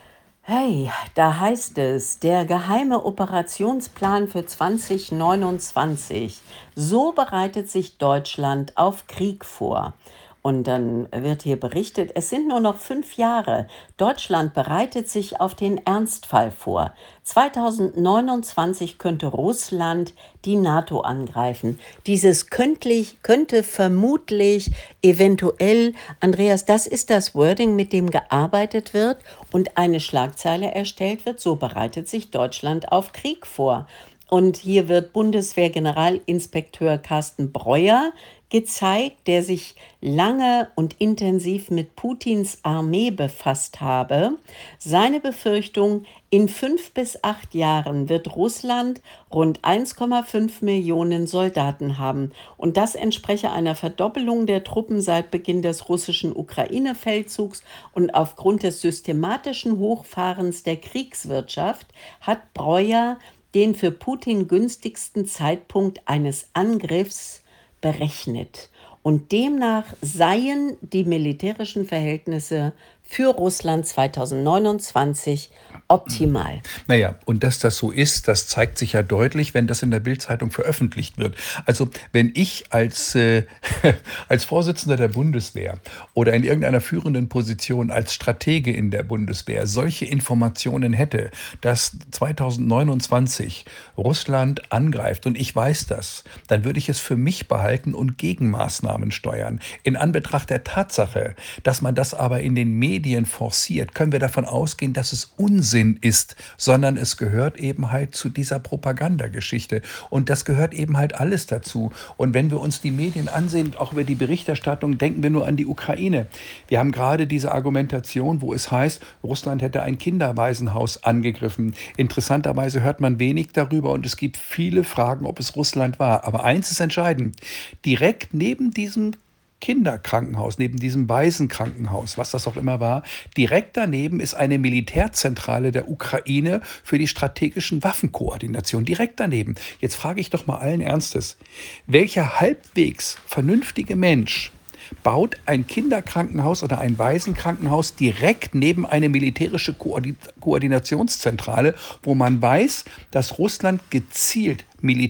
Hey, da heißt es, der geheime Operationsplan für zwanzig neunundzwanzig. So bereitet sich Deutschland auf Krieg vor. Und dann wird hier berichtet, es sind nur noch fünf Jahre. Deutschland bereitet sich auf den Ernstfall vor. zwanzig neunundzwanzig könnte Russland die NATO angreifen. Dieses könnlich, könnte vermutlich, eventuell, Andreas, das ist das Wording, mit dem gearbeitet wird und eine Schlagzeile erstellt wird. So bereitet sich Deutschland auf Krieg vor. Und hier wird Bundeswehr-Generalinspekteur Carsten Breuer gezeigt, der sich lange und intensiv mit Putins Armee befasst habe. Seine Befürchtung, in fünf bis acht Jahren wird Russland rund eins Komma fünf Millionen Soldaten haben. Und das entspreche einer Verdoppelung der Truppen seit Beginn des russischen Ukraine-Feldzugs. Und aufgrund des systematischen Hochfahrens der Kriegswirtschaft hat Breuer den für Putin günstigsten Zeitpunkt eines Angriffs berechnet. Und demnach seien die militärischen Verhältnisse für Russland zwanzig neunundzwanzig optimal. Naja, und dass das so ist, das zeigt sich ja deutlich, wenn das in der Bild-Zeitung veröffentlicht wird. Also wenn ich als, äh, als Vorsitzender der Bundeswehr oder in irgendeiner führenden Position als Stratege in der Bundeswehr solche Informationen hätte, dass zwanzig neunundzwanzig Russland angreift und ich weiß das, dann würde ich es für mich behalten und Gegenmaßnahmen steuern. In Anbetracht der Tatsache, dass man das aber in den Medien forciert, können wir davon ausgehen, dass es Unsinn ist, sondern es gehört eben halt zu dieser Propagandageschichte. Und das gehört eben halt alles dazu. Und wenn wir uns die Medien ansehen, auch über die Berichterstattung, denken wir nur an die Ukraine. Wir haben gerade diese Argumentation, wo es heißt, Russland hätte ein Kinderwaisenhaus angegriffen. Interessanterweise hört man wenig darüber und es gibt viele Fragen, ob es Russland war. Aber eins ist entscheidend. Direkt neben diesem Kinderkrankenhaus, neben diesem Waisenkrankenhaus, was das auch immer war, direkt daneben ist eine Militärzentrale der Ukraine für die strategischen Waffenkoordination. Direkt daneben. Jetzt frage ich doch mal allen Ernstes, welcher halbwegs vernünftige Mensch baut ein Kinderkrankenhaus oder ein Waisenkrankenhaus direkt neben eine militärische Koordin- Koordinationszentrale, wo man weiß, dass Russland gezielt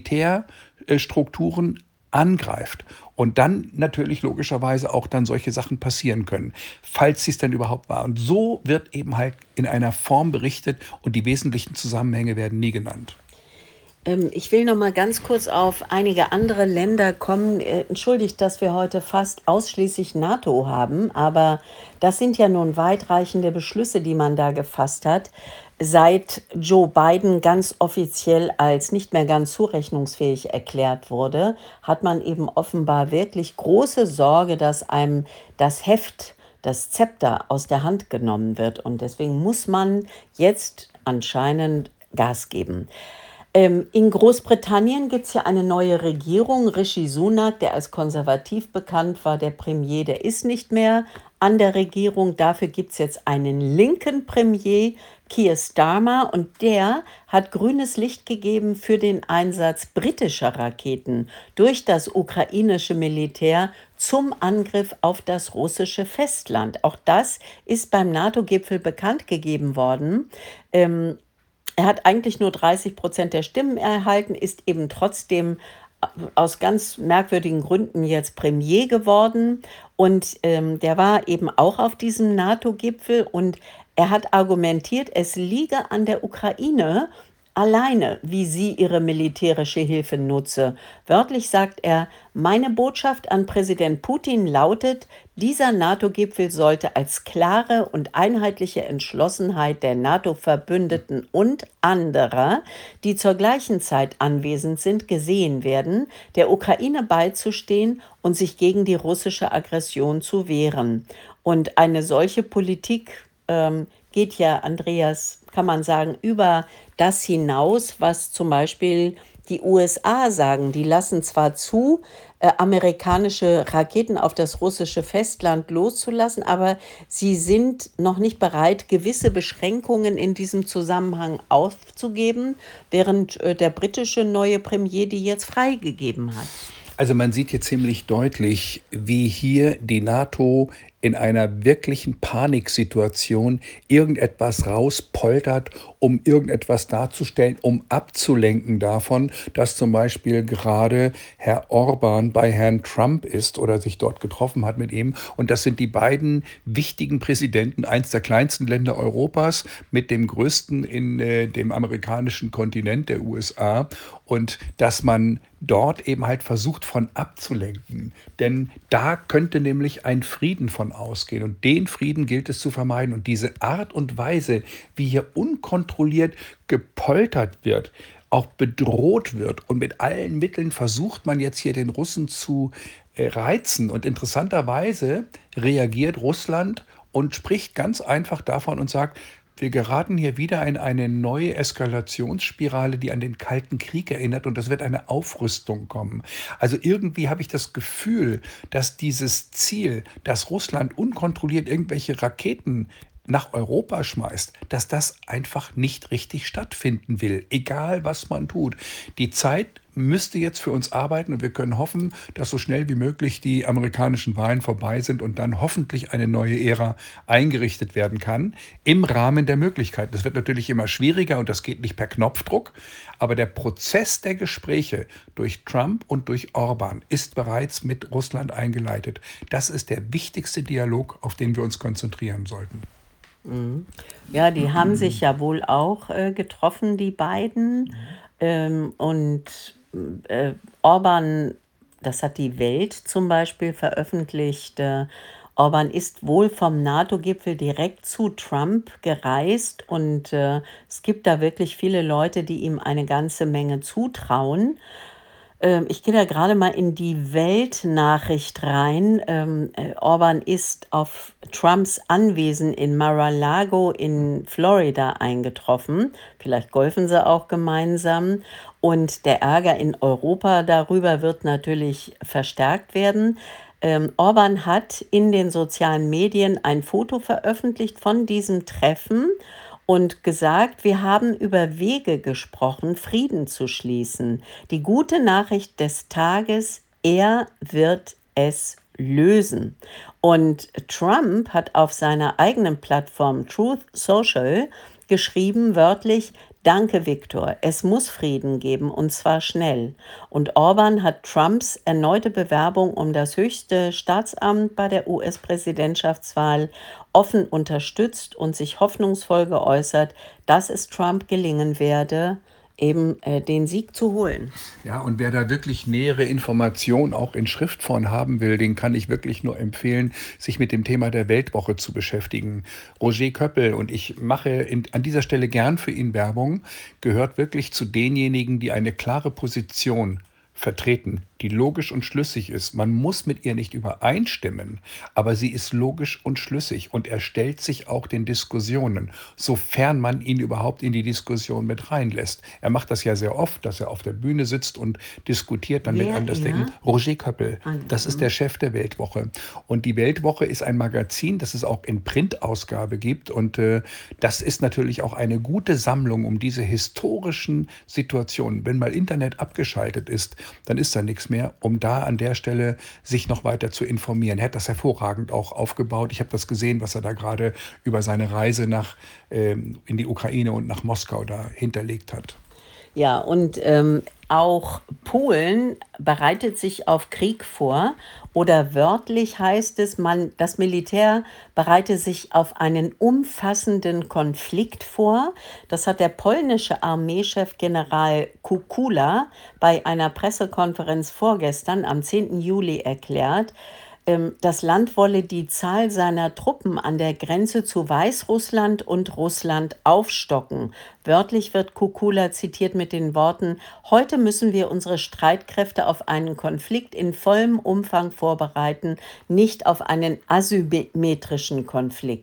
Militärstrukturen angreift. Und dann natürlich logischerweise auch dann solche Sachen passieren können, falls sie es denn überhaupt war. Und so wird eben halt in einer Form berichtet und die wesentlichen Zusammenhänge werden nie genannt. Ähm, ich will noch mal ganz kurz auf einige andere Länder kommen. Äh, entschuldigt, dass wir heute fast ausschließlich NATO haben, aber das sind ja nun weitreichende Beschlüsse, die man da gefasst hat. Seit Joe Biden ganz offiziell als nicht mehr ganz zurechnungsfähig erklärt wurde, hat man eben offenbar wirklich große Sorge, dass einem das Heft, das Zepter aus der Hand genommen wird. Und deswegen muss man jetzt anscheinend Gas geben. Ähm, in Großbritannien gibt es ja eine neue Regierung. Rishi Sunak, der als konservativ bekannt war, der Premier, der ist nicht mehr an der Regierung. Dafür gibt es jetzt einen linken Premier, Keir Starmer, und der hat grünes Licht gegeben für den Einsatz britischer Raketen durch das ukrainische Militär zum Angriff auf das russische Festland. Auch das ist beim NATO-Gipfel bekannt gegeben worden. Ähm, Er hat eigentlich nur dreißig Prozent der Stimmen erhalten, ist eben trotzdem aus ganz merkwürdigen Gründen jetzt Premier geworden. Und ähm, der war eben auch auf diesem NATO-Gipfel und er hat argumentiert, es liege an der Ukraine alleine, wie sie ihre militärische Hilfe nutze. Wörtlich sagt er, meine Botschaft an Präsident Putin lautet, dieser NATO-Gipfel sollte als klare und einheitliche Entschlossenheit der NATO-Verbündeten und anderer, die zur gleichen Zeit anwesend sind, gesehen werden, der Ukraine beizustehen und sich gegen die russische Aggression zu wehren. Und eine solche Politik ähm, geht ja, Andreas, kann man sagen, über das hinaus, was zum Beispiel die U S A sagen. Die lassen zwar zu, äh, amerikanische Raketen auf das russische Festland loszulassen, aber sie sind noch nicht bereit, gewisse Beschränkungen in diesem Zusammenhang aufzugeben, während äh, der britische neue Premier die jetzt freigegeben hat. Also man sieht hier ziemlich deutlich, wie hier die NATO in einer wirklichen Paniksituation irgendetwas rauspoltert, um irgendetwas darzustellen, um abzulenken davon, dass zum Beispiel gerade Herr Orban bei Herrn Trump ist oder sich dort getroffen hat mit ihm. Und das sind die beiden wichtigen Präsidenten, eins der kleinsten Länder Europas mit dem größten in äh, dem amerikanischen Kontinent, der U S A. Und dass man dort eben halt versucht, von abzulenken. Denn da könnte nämlich ein Frieden von ausgehen. Und den Frieden gilt es zu vermeiden. Und diese Art und Weise, wie hier unkontrolliert gepoltert wird, auch bedroht wird und mit allen Mitteln versucht man jetzt hier den Russen zu äh, reizen. Und interessanterweise reagiert Russland und spricht ganz einfach davon und sagt, wir geraten hier wieder in eine neue Eskalationsspirale, die an den Kalten Krieg erinnert, und es wird eine Aufrüstung kommen. Also irgendwie habe ich das Gefühl, dass dieses Ziel, dass Russland unkontrolliert irgendwelche Raketen nach Europa schmeißt, dass das einfach nicht richtig stattfinden will, egal was man tut. Die Zeit müsste jetzt für uns arbeiten und wir können hoffen, dass so schnell wie möglich die amerikanischen Wahlen vorbei sind und dann hoffentlich eine neue Ära eingerichtet werden kann, im Rahmen der Möglichkeiten. Das wird natürlich immer schwieriger und das geht nicht per Knopfdruck, aber der Prozess der Gespräche durch Trump und durch Orban ist bereits mit Russland eingeleitet. Das ist der wichtigste Dialog, auf den wir uns konzentrieren sollten. Mhm. Ja, die haben sich ja wohl auch äh, getroffen, die beiden. Ähm, und äh, Orban, das hat die Welt zum Beispiel veröffentlicht, äh, Orban ist wohl vom NATO-Gipfel direkt zu Trump gereist und äh, es gibt da wirklich viele Leute, die ihm eine ganze Menge zutrauen. Ähm, ich gehe da gerade mal in die Weltnachricht rein. Ähm, äh, Orban ist auf Trumps Anwesen in Mar-a-Lago in Florida eingetroffen. Vielleicht golfen sie auch gemeinsam. Und der Ärger in Europa darüber wird natürlich verstärkt werden. Ähm, Orban hat in den sozialen Medien ein Foto veröffentlicht von diesem Treffen und gesagt, wir haben über Wege gesprochen, Frieden zu schließen. Die gute Nachricht des Tages, er wird es lösen. Und Trump hat auf seiner eigenen Plattform Truth Social geschrieben, wörtlich, danke Viktor, es muss Frieden geben und zwar schnell. Und Orban hat Trumps erneute Bewerbung um das höchste Staatsamt bei der U S-Präsidentschaftswahl offen unterstützt und sich hoffnungsvoll geäußert, dass es Trump gelingen werde, eben äh, den Sieg zu holen. Ja, und wer da wirklich nähere Informationen auch in Schriftform haben will, den kann ich wirklich nur empfehlen, sich mit dem Thema der Weltwoche zu beschäftigen. Roger Köppel, und ich mache in, an dieser Stelle gern für ihn Werbung, gehört wirklich zu denjenigen, die eine klare Position vertreten, die logisch und schlüssig ist. Man muss mit ihr nicht übereinstimmen, aber sie ist logisch und schlüssig und er stellt sich auch den Diskussionen, sofern man ihn überhaupt in die Diskussion mit reinlässt. Er macht das ja sehr oft, dass er auf der Bühne sitzt und diskutiert dann mit Wer Andersdenken. er? Roger Köppel, Ah, das ist mhm. der Chef der Weltwoche. Und die Weltwoche ist ein Magazin, das es auch in Printausgabe gibt. Und äh, das ist natürlich auch eine gute Sammlung um diese historischen Situationen. Wenn mal Internet abgeschaltet ist, dann ist da nichts mehr, um da an der Stelle sich noch weiter zu informieren. Er hat das hervorragend auch aufgebaut. Ich habe das gesehen, was er da gerade über seine Reise nach, ähm, in die Ukraine und nach Moskau da hinterlegt hat. Ja, und ähm, auch Polen bereitet sich auf Krieg vor oder wörtlich heißt es, man, das Militär bereite sich auf einen umfassenden Konflikt vor. Das hat der polnische Armeechef General Kukula bei einer Pressekonferenz vorgestern am zehnten Juli erklärt. Ähm, Das Land wolle die Zahl seiner Truppen an der Grenze zu Weißrussland und Russland aufstocken. Wörtlich wird Kukula zitiert mit den Worten, heute müssen wir unsere Streitkräfte auf einen Konflikt in vollem Umfang vorbereiten, nicht auf einen asymmetrischen Konflikt.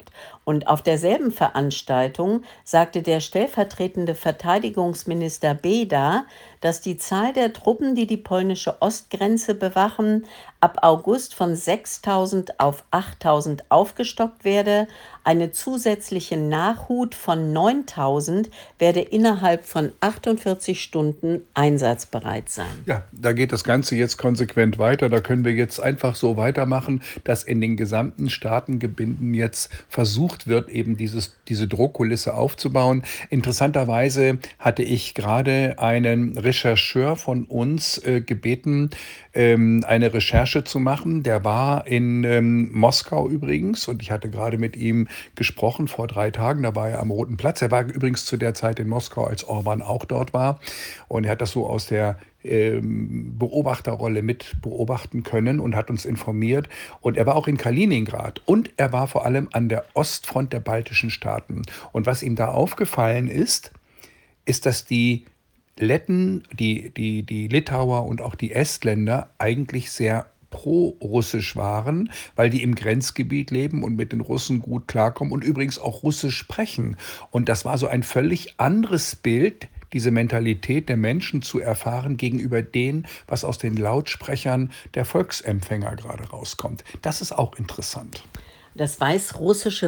Und auf derselben Veranstaltung sagte der stellvertretende Verteidigungsminister Beda, dass die Zahl der Truppen, die die polnische Ostgrenze bewachen, ab August von sechstausend auf achttausend aufgestockt werde. Eine zusätzliche Nachhut von neuntausend werde innerhalb von achtundvierzig Stunden einsatzbereit sein. Ja, da geht das Ganze jetzt konsequent weiter. Da können wir jetzt einfach so weitermachen, dass in den gesamten Staatengebinden jetzt versucht wird, eben dieses, diese Drohkulisse aufzubauen. Interessanterweise hatte ich gerade einen Rechercheur von uns äh, gebeten, ähm, eine Recherche zu machen. Der war in ähm, Moskau übrigens und ich hatte gerade mit ihm gesprochen vor drei Tagen. Da war er am Roten Platz. Er war übrigens zu der Zeit in Moskau, als Orban auch dort war. Und er hat das so aus der ähm, Beobachterrolle mit beobachten können und hat uns informiert. Und er war auch in Kaliningrad und er war vor allem an der Ostfront der baltischen Staaten. Und was ihm da aufgefallen ist, ist, dass die Letten, die, die, die Litauer und auch die Estländer eigentlich sehr pro-russisch waren, weil die im Grenzgebiet leben und mit den Russen gut klarkommen und übrigens auch Russisch sprechen. Und das war so ein völlig anderes Bild, diese Mentalität der Menschen zu erfahren gegenüber dem, was aus den Lautsprechern der Volksempfänger gerade rauskommt. Das ist auch interessant. Das weißrussische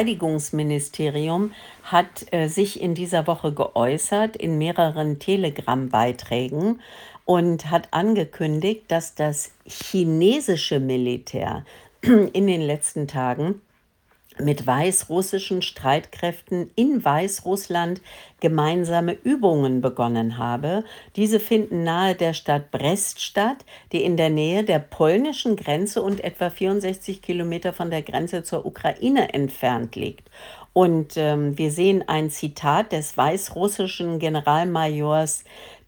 Verteidigungsministerium hat äh, sich in dieser Woche geäußert in mehreren Telegram-Beiträgen und hat angekündigt, dass das chinesische Militär in den letzten Tagen mit weißrussischen Streitkräften in Weißrussland gemeinsame Übungen begonnen habe. Diese finden nahe der Stadt Brest statt, die in der Nähe der polnischen Grenze und etwa vierundsechzig Kilometer von der Grenze zur Ukraine entfernt liegt. Und ähm, wir sehen ein Zitat des weißrussischen Generalmajors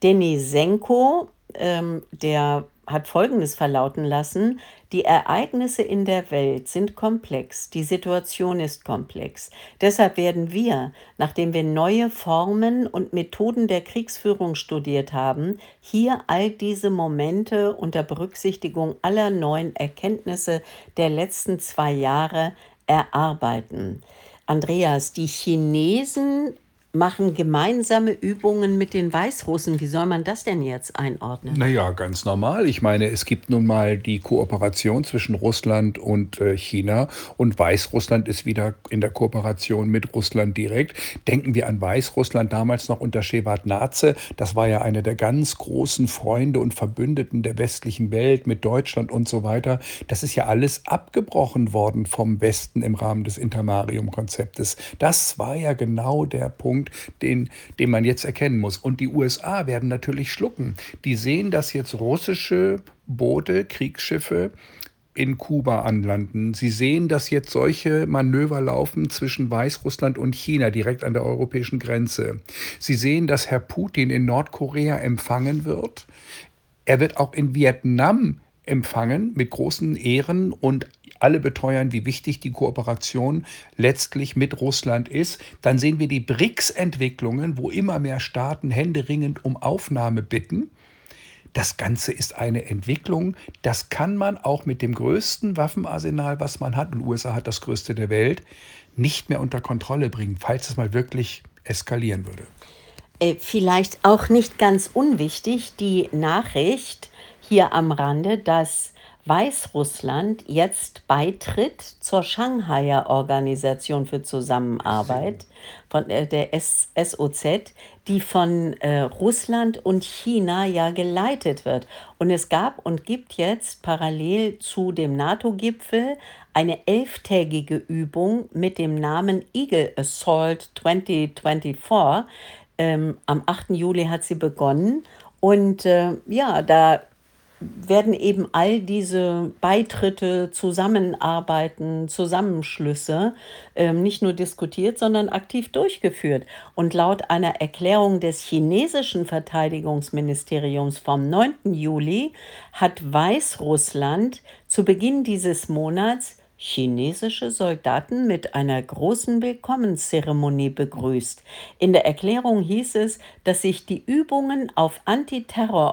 Denisenko, ähm, der hat Folgendes verlauten lassen: Die Ereignisse in der Welt sind komplex, die Situation ist komplex. Deshalb werden wir, nachdem wir neue Formen und Methoden der Kriegsführung studiert haben, hier all diese Momente unter Berücksichtigung aller neuen Erkenntnisse der letzten zwei Jahre erarbeiten. Andreas, die Chinesen machen gemeinsame Übungen mit den Weißrussen. Wie soll man das denn jetzt einordnen? Naja, ganz normal. Ich meine, es gibt nun mal die Kooperation zwischen Russland und äh, China und Weißrussland ist wieder in der Kooperation mit Russland direkt. Denken wir an Weißrussland damals noch unter Shevardnadse. Das war ja einer der ganz großen Freunde und Verbündeten der westlichen Welt mit Deutschland und so weiter. Das ist ja alles abgebrochen worden vom Westen im Rahmen des Intermarium-Konzeptes. Das war ja genau der Punkt, den, den man jetzt erkennen muss. Und die U S A werden natürlich schlucken. Die sehen, dass jetzt russische Boote, Kriegsschiffe in Kuba anlanden. Sie sehen, dass jetzt solche Manöver laufen zwischen Weißrussland und China, direkt an der europäischen Grenze. Sie sehen, dass Herr Putin in Nordkorea empfangen wird. Er wird auch in Vietnam empfangen mit großen Ehren und alle beteuern, wie wichtig die Kooperation letztlich mit Russland ist. Dann sehen wir die B R I C S-Entwicklungen, wo immer mehr Staaten händeringend um Aufnahme bitten. Das Ganze ist eine Entwicklung, das kann man auch mit dem größten Waffenarsenal, was man hat, und U S A hat das größte der Welt, nicht mehr unter Kontrolle bringen, falls es mal wirklich eskalieren würde. Äh, vielleicht auch nicht ganz unwichtig die Nachricht hier am Rande, dass Weißrussland jetzt beitritt zur Shanghaier Organisation für Zusammenarbeit, von äh, der S O Z, die von äh, Russland und China ja geleitet wird. Und es gab und gibt jetzt parallel zu dem NATO-Gipfel eine elftägige Übung mit dem Namen Eagle Assault zwanzig vierundzwanzig. Ähm, am achten Juli hat sie begonnen. Und äh, ja, da werden eben all diese Beitritte, Zusammenarbeiten, Zusammenschlüsse ähm, nicht nur diskutiert, sondern aktiv durchgeführt. Und laut einer Erklärung des chinesischen Verteidigungsministeriums vom neunten Juli hat Weißrussland zu Beginn dieses Monats chinesische Soldaten mit einer großen Willkommenszeremonie begrüßt. In der Erklärung hieß es, dass sich die Übungen auf Antiterror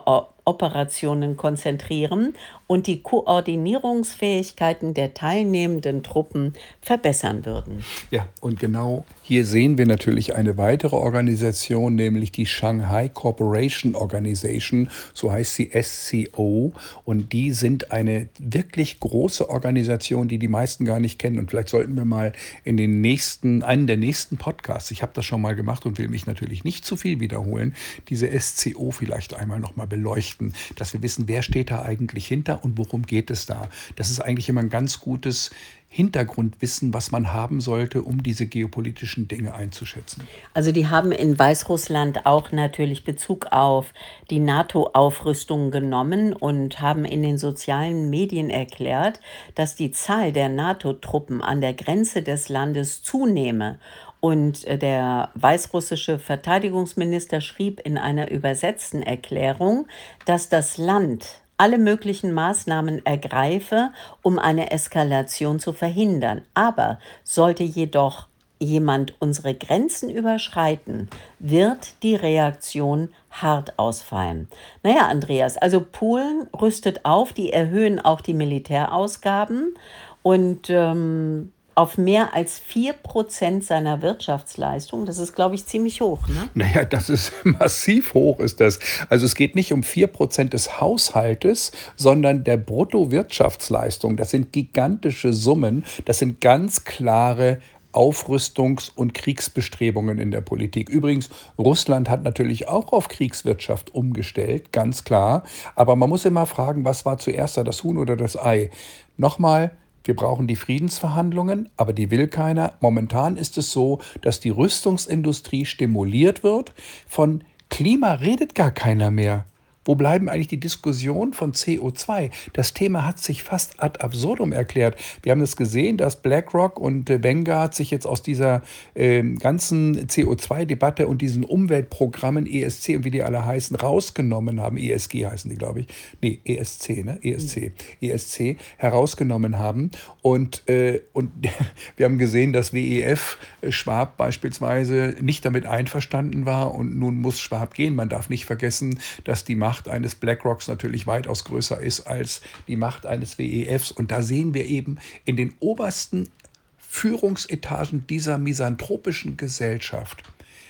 Landoperationen konzentrieren und die Koordinierungsfähigkeiten der teilnehmenden Truppen verbessern würden. Ja, und genau hier sehen wir natürlich eine weitere Organisation, nämlich die Shanghai Cooperation Organization, so heißt sie S C O. Und die sind eine wirklich große Organisation, die die meisten gar nicht kennen. Und vielleicht sollten wir mal in den nächsten, einen der nächsten Podcasts, ich habe das schon mal gemacht und will mich natürlich nicht zu viel wiederholen, diese S C O vielleicht einmal nochmal beleuchten, dass wir wissen, wer steht da eigentlich hinter und worum geht es da. Das ist eigentlich immer ein ganz gutes Hintergrundwissen, was man haben sollte, um diese geopolitischen Dinge einzuschätzen. Also die haben in Weißrussland auch natürlich Bezug auf die NATO-Aufrüstung genommen und haben in den sozialen Medien erklärt, dass die Zahl der NATO-Truppen an der Grenze des Landes zunehme. Und äh, der weißrussische Verteidigungsminister schrieb in einer übersetzten Erklärung, dass das Land alle möglichen Maßnahmen ergreife, um eine Eskalation zu verhindern. Aber sollte jedoch jemand unsere Grenzen überschreiten, wird die Reaktion hart ausfallen. Naja, Andreas, also Polen rüstet auf, die erhöhen auch die Militärausgaben und ähm, auf mehr als vier Prozent seiner Wirtschaftsleistung. Das ist, glaube ich, ziemlich hoch, ne? Naja, das ist massiv hoch, ist das. Also es geht nicht um vier Prozent des Haushaltes, sondern der Bruttowirtschaftsleistung. Das sind gigantische Summen. Das sind ganz klare Aufrüstungs- und Kriegsbestrebungen in der Politik. Übrigens, Russland hat natürlich auch auf Kriegswirtschaft umgestellt, ganz klar. Aber man muss immer fragen, was war zuerst da, das Huhn oder das Ei? Nochmal, wir brauchen die Friedensverhandlungen, aber die will keiner. Momentan ist es so, dass die Rüstungsindustrie stimuliert wird. Von Klima redet gar keiner mehr. Wo bleiben eigentlich die Diskussionen von C O zwei? Das Thema hat sich fast ad absurdum erklärt. Wir haben es gesehen, dass BlackRock und äh, Vanguard sich jetzt aus dieser ähm, ganzen C O zwei Debatte und diesen Umweltprogrammen E S C und wie die alle heißen, rausgenommen haben. E S G heißen die, glaube ich. Nee, E S C, ne? E S C. E S C herausgenommen haben. Und, äh, und wir haben gesehen, dass W E F äh, Schwab beispielsweise nicht damit einverstanden war. Und nun muss Schwab gehen. Man darf nicht vergessen, dass die Macht eines BlackRocks natürlich weitaus größer ist als die Macht eines W E Fs. Und da sehen wir eben in den obersten Führungsetagen dieser misanthropischen Gesellschaft,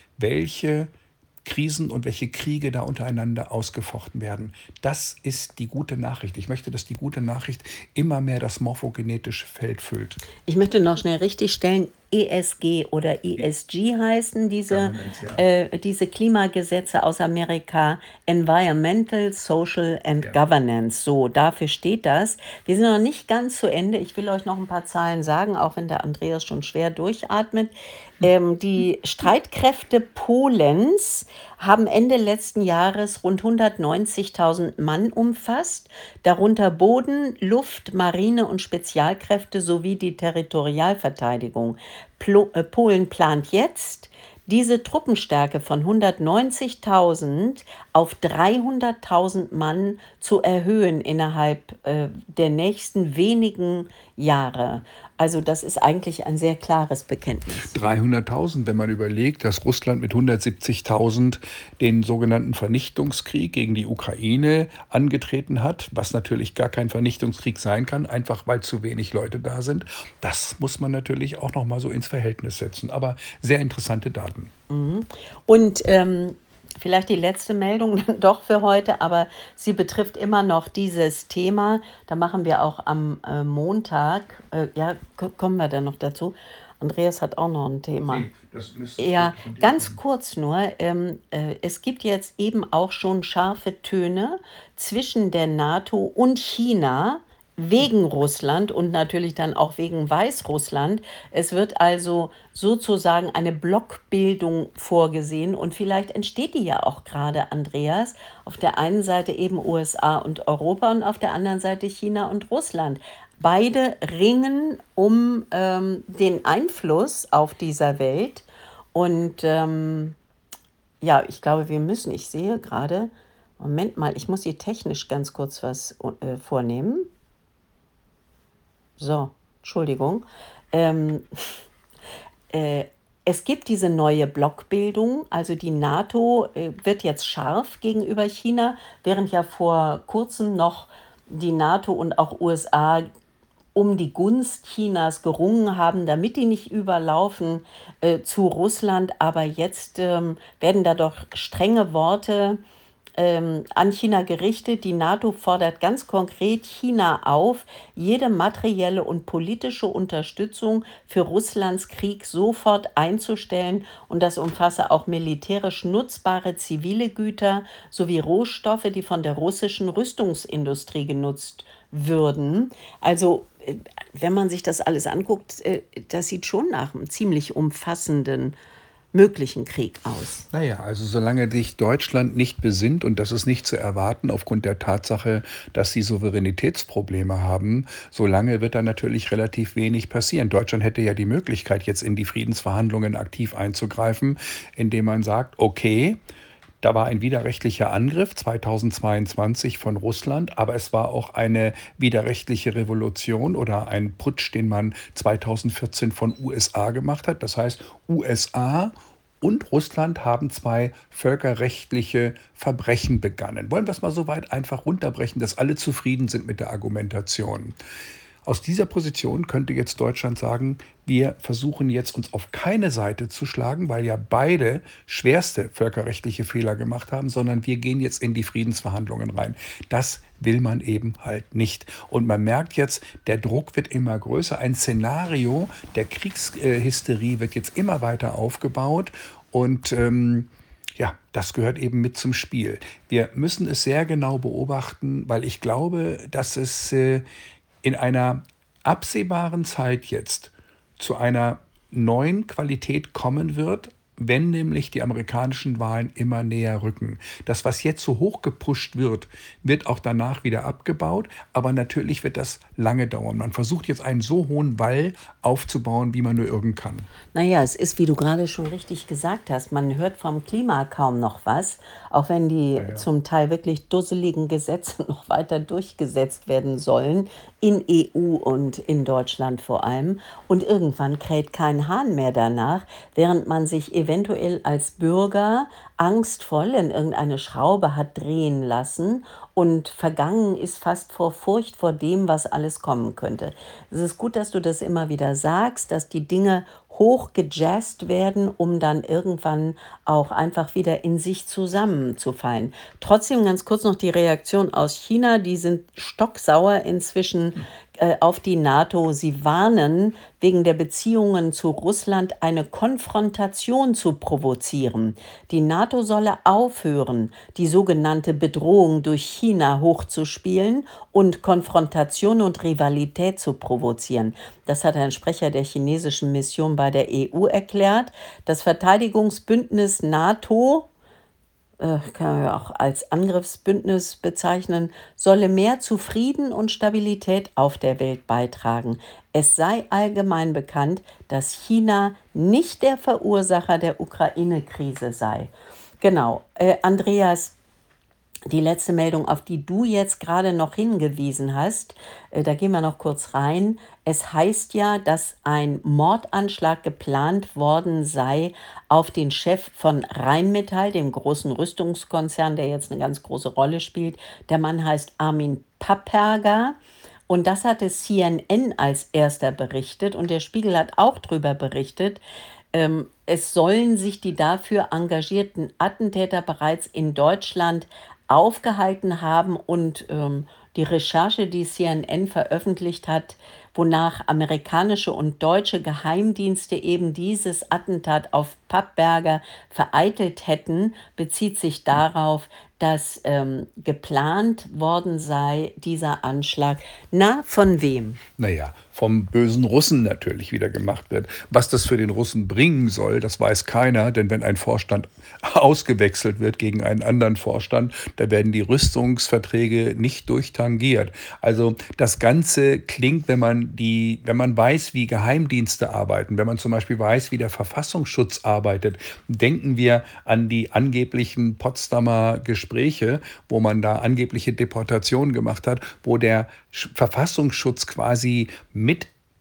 welche Krisen und welche Kriege da untereinander ausgefochten werden. Das ist die gute Nachricht. Ich möchte, dass die gute Nachricht immer mehr das morphogenetische Feld füllt. Ich möchte noch schnell richtigstellen, E S G oder E S G heißen diese, Governance, ja. äh, diese Klimagesetze aus Amerika, Environmental, Social and Ja. Governance. So, dafür steht das. Wir sind noch nicht ganz zu Ende. Ich will euch noch ein paar Zahlen sagen, auch wenn der Andreas schon schwer durchatmet. Ähm, die Streitkräfte Polens haben Ende letzten Jahres rund hundertneunzigtausend Mann umfasst, darunter Boden-, Luft-, Marine- und Spezialkräfte sowie die Territorialverteidigung. Plo äh, Polen plant jetzt, diese Truppenstärke von hundertneunzigtausend auf dreihunderttausend Mann zu erhöhen innerhalb äh, der nächsten wenigen Jahre. Also das ist eigentlich ein sehr klares Bekenntnis. dreihunderttausend, wenn man überlegt, dass Russland mit hundertsiebzigtausend den sogenannten Vernichtungskrieg gegen die Ukraine angetreten hat, was natürlich gar kein Vernichtungskrieg sein kann, einfach weil zu wenig Leute da sind. Das muss man natürlich auch noch mal so ins Verhältnis setzen. Aber sehr interessante Daten. Mhm. Und ähm, vielleicht die letzte Meldung dann doch für heute, aber sie betrifft immer noch dieses Thema. Da machen wir auch am äh, Montag, äh, ja, ko- kommen wir dann noch dazu. Andreas hat auch noch ein Thema. Nee, das müsste Ja, von dir ganz kommen. kurz nur, ähm, äh, es gibt jetzt eben auch schon scharfe Töne zwischen der NATO und China wegen Russland und natürlich dann auch wegen Weißrussland. Es wird also sozusagen eine Blockbildung vorgesehen und vielleicht entsteht die ja auch gerade, Andreas. Auf der einen Seite eben U S A und Europa und auf der anderen Seite China und Russland. Beide ringen um ähm, den Einfluss auf dieser Welt. Und ähm, ja, ich glaube, wir müssen, ich sehe gerade, Moment mal, ich muss hier technisch ganz kurz was äh, vornehmen. So, Entschuldigung. Ähm, äh, es gibt diese neue Blockbildung, also die NATO äh, wird jetzt scharf gegenüber China, während ja vor kurzem noch die NATO und auch U S A um die Gunst Chinas gerungen haben, damit die nicht überlaufen äh, zu Russland. Aber jetzt ähm, werden da doch strenge Worte ähm, an China gerichtet. Die NATO fordert ganz konkret China auf, jede materielle und politische Unterstützung für Russlands Krieg sofort einzustellen. Und das umfasse auch militärisch nutzbare zivile Güter sowie Rohstoffe, die von der russischen Rüstungsindustrie genutzt würden. Also, äh, wenn man sich das alles anguckt, äh, das sieht schon nach einem ziemlich umfassenden möglichen Krieg aus. Naja, also solange sich Deutschland nicht besinnt, und das ist nicht zu erwarten aufgrund der Tatsache, dass sie Souveränitätsprobleme haben, solange wird da natürlich relativ wenig passieren. Deutschland hätte ja die Möglichkeit, jetzt in die Friedensverhandlungen aktiv einzugreifen, indem man sagt, okay, da war ein widerrechtlicher Angriff zweitausendzweiundzwanzig von Russland, aber es war auch eine widerrechtliche Revolution oder ein Putsch, den man zweitausendvierzehn von U S A gemacht hat. Das heißt, U S A und Russland haben zwei völkerrechtliche Verbrechen begangen. Wollen wir es mal so weit einfach runterbrechen, dass alle zufrieden sind mit der Argumentation. Aus dieser Position könnte jetzt Deutschland sagen, wir versuchen jetzt uns auf keine Seite zu schlagen, weil ja beide schwerste völkerrechtliche Fehler gemacht haben, sondern wir gehen jetzt in die Friedensverhandlungen rein. Das will man eben halt nicht. Und man merkt jetzt, der Druck wird immer größer. Ein Szenario der Kriegshysterie wird jetzt immer weiter aufgebaut und ähm, ja, das gehört eben mit zum Spiel. Wir müssen es sehr genau beobachten, weil ich glaube, dass es äh, in einer absehbaren Zeit jetzt zu einer neuen Qualität kommen wird, wenn nämlich die amerikanischen Wahlen immer näher rücken. Das, was jetzt so hoch gepusht wird, wird auch danach wieder abgebaut, aber natürlich wird das lange dauern. Man versucht jetzt einen so hohen Wall aufzubauen, wie man nur irgend kann. Naja, es ist, wie du gerade schon richtig gesagt hast, man hört vom Klima kaum noch was, auch wenn die Ja, ja. zum Teil wirklich dusseligen Gesetze noch weiter durchgesetzt werden sollen, in E U und in Deutschland vor allem. Und irgendwann kräht kein Hahn mehr danach, während man sich eventuell als Bürger angstvoll in irgendeine Schraube hat drehen lassen und vergangen ist fast vor Furcht vor dem, was alles kommen könnte. Es ist gut, dass du das immer wieder sagst, dass die Dinge hochgejazzt werden, um dann irgendwann auch einfach wieder in sich zusammenzufallen. Trotzdem ganz kurz noch die Reaktion aus China. Die sind stocksauer inzwischen äh, auf die NATO. Sie warnen, wegen der Beziehungen zu Russland eine Konfrontation zu provozieren. Die NATO solle aufhören, die sogenannte Bedrohung durch China hochzuspielen und Konfrontation und Rivalität zu provozieren. Das hat ein Sprecher der chinesischen Mission bei der E U erklärt. Das Verteidigungsbündnis NATO, äh, kann man ja auch als Angriffsbündnis bezeichnen, solle mehr zu Frieden und Stabilität auf der Welt beitragen. Es sei allgemein bekannt, dass China nicht der Verursacher der Ukraine-Krise sei. Genau, äh, Andreas, die letzte Meldung, auf die du jetzt gerade noch hingewiesen hast, äh, da gehen wir noch kurz rein. Es heißt ja, dass ein Mordanschlag geplant worden sei auf den Chef von Rheinmetall, dem großen Rüstungskonzern, der jetzt eine ganz große Rolle spielt. Der Mann heißt Armin Papperger. Und das hatte C N N als erster berichtet und der Spiegel hat auch darüber berichtet. Ähm, es sollen sich die dafür engagierten Attentäter bereits in Deutschland aufgehalten haben und ähm, die Recherche, die C N N veröffentlicht hat, wonach amerikanische und deutsche Geheimdienste eben dieses Attentat auf Papperger vereitelt hätten, bezieht sich darauf, dass ähm, geplant worden sei, dieser Anschlag. Na, von wem? Naja, vom bösen Russen natürlich wieder gemacht wird. Was das für den Russen bringen soll, das weiß keiner, denn wenn ein Vorstand ausgewechselt wird gegen einen anderen Vorstand, da werden die Rüstungsverträge nicht durchtangiert. Also das Ganze klingt, wenn man die, wenn man weiß, wie Geheimdienste arbeiten, wenn man zum Beispiel weiß, wie der Verfassungsschutz arbeitet, denken wir an die angeblichen Potsdamer Gespräche, wo man da angebliche Deportationen gemacht hat, wo der Sch- Verfassungsschutz quasi mit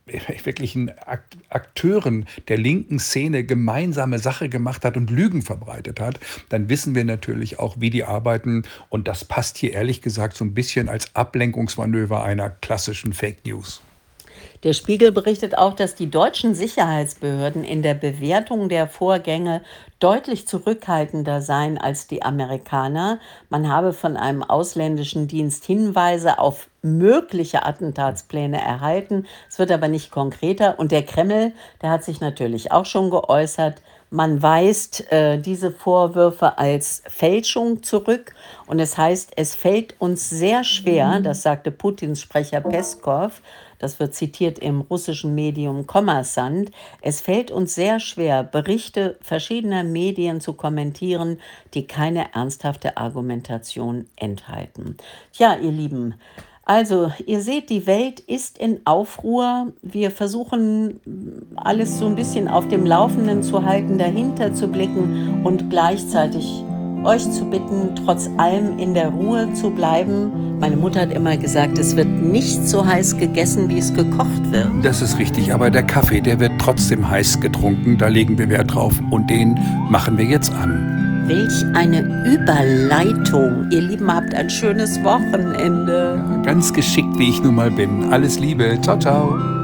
wirklichen Akt Akteuren der linken Szene gemeinsame Sache gemacht hat und Lügen verbreitet hat, dann wissen wir natürlich auch, wie die arbeiten. Und das passt hier ehrlich gesagt so ein bisschen als Ablenkungsmanöver einer klassischen Fake News. Der Spiegel berichtet auch, dass die deutschen Sicherheitsbehörden in der Bewertung der Vorgänge deutlich zurückhaltender seien als die Amerikaner. Man habe von einem ausländischen Dienst Hinweise auf mögliche Attentatspläne erhalten. Es wird aber nicht konkreter. Und der Kreml, der hat sich natürlich auch schon geäußert. Man weist äh, diese Vorwürfe als Fälschung zurück. Und es heißt, es fällt uns sehr schwer, das sagte Putins Sprecher Peskov, das wird zitiert im russischen Medium Kommersant, es fällt uns sehr schwer, Berichte verschiedener Medien zu kommentieren, die keine ernsthafte Argumentation enthalten. Tja, ihr Lieben, also ihr seht, die Welt ist in Aufruhr. Wir versuchen alles so ein bisschen auf dem Laufenden zu halten, dahinter zu blicken und gleichzeitig euch zu bitten, trotz allem in der Ruhe zu bleiben. Meine Mutter hat immer gesagt, es wird nicht so heiß gegessen, wie es gekocht wird. Das ist richtig, aber der Kaffee, der wird trotzdem heiß getrunken, da legen wir Wert drauf und den machen wir jetzt an. Welch eine Überleitung. Ihr Lieben, habt ein schönes Wochenende. Ganz geschickt, wie ich nun mal bin. Alles Liebe. Ciao, ciao.